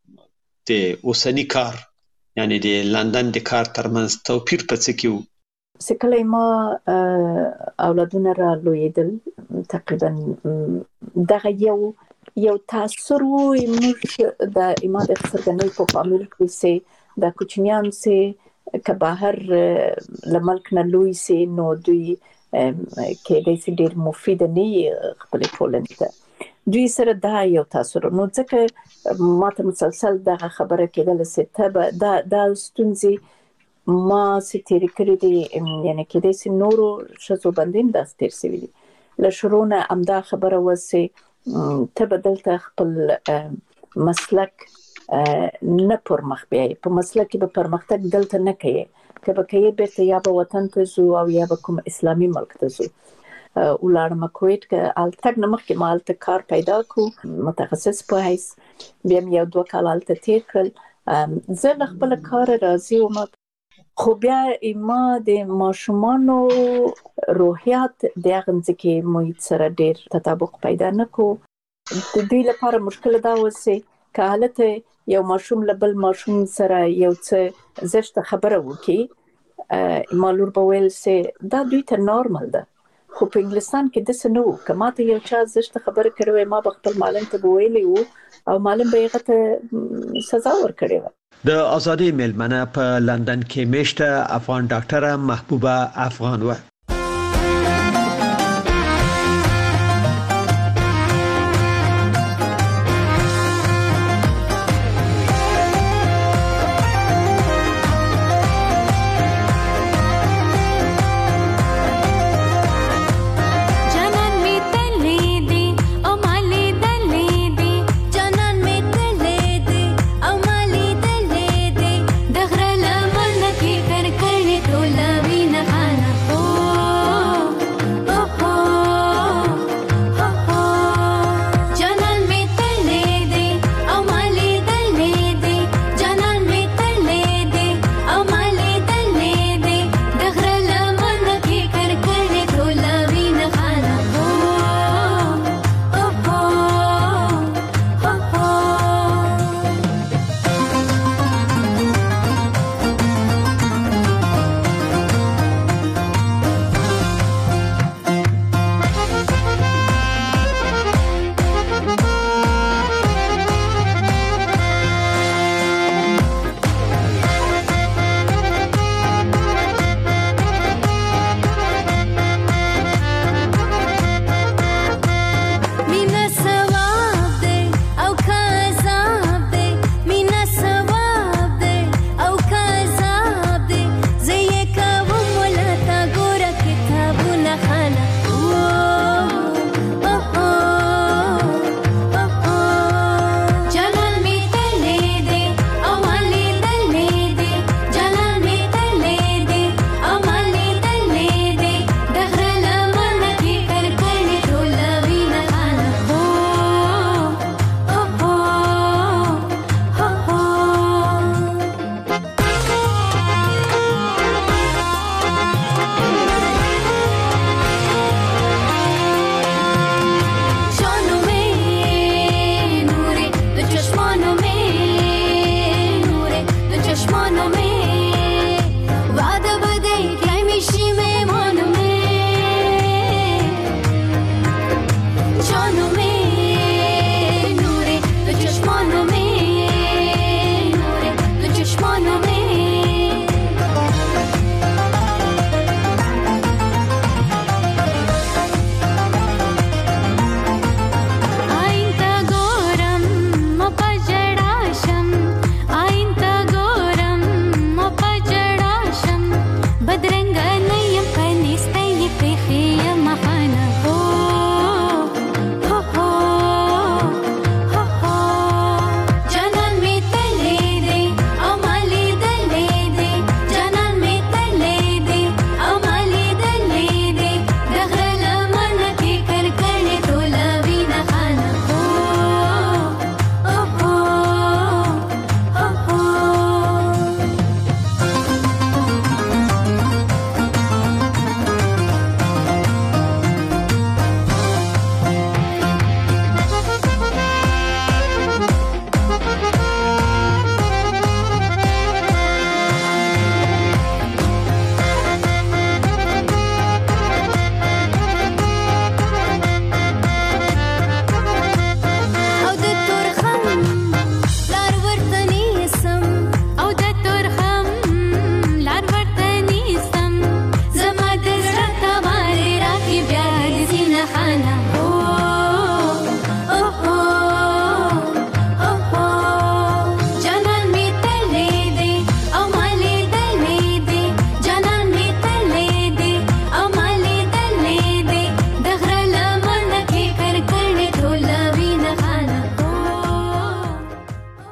د اوسني کار یعنی د لندن د کار ترمنځ توپیر په څه کې و؟ چې کله ما اولادونه را لویدل تقریبا دغه یو یو تاثر وي موږ د ایماد څرګندۍ په فامیل کې سي د کوچنیان سي که بهر لملک نه لوی سي نو دوی کې د سي ډیر مفید نه خپل ټولنې ته دوی سره دا یو تاثر نو ځکه ماته مسلسل دا خبره کېدل سي ته دا دا ستونزې ما ستیر کړی دي یعنی کې د سي نورو شذو بندین د ستیر سي ویلي له شروع امدا خبره وسه ته بدلته خپل مسلک نه پر مخ بیاي په مسلک کې به پرمختګ دلته نه کوي که به کوي بیرته یا به وطن ته زو او یا به کوم اسلامي ملک ته زو ولارم کویت که التګ نمخ کې مال ته کار پیدا کو متخصص په هیڅ بیا یو دوه کال الته تیر کړ زه خپل کار راضي وم خو بیا ما د ماشومانو روحیات د هغه ځکه محیط سره ډیر تطابق پیدا نکو د دوی لپاره مشکل دا وسه که حالت یو ماشوم لبل ماشوم سره یو څه زشت خبره وکي مالور په ویل سي دا دوی ته نورمال ده خو په انګلستان کې د سنو کماته یو چا زشت خبره کړو ما خپل معلم ته ویلی وو او معلم به هغه ته سزا ورکړي د ازادي ملمنه په لندن کې میشته افغان ډاکټره محبوبه افغان و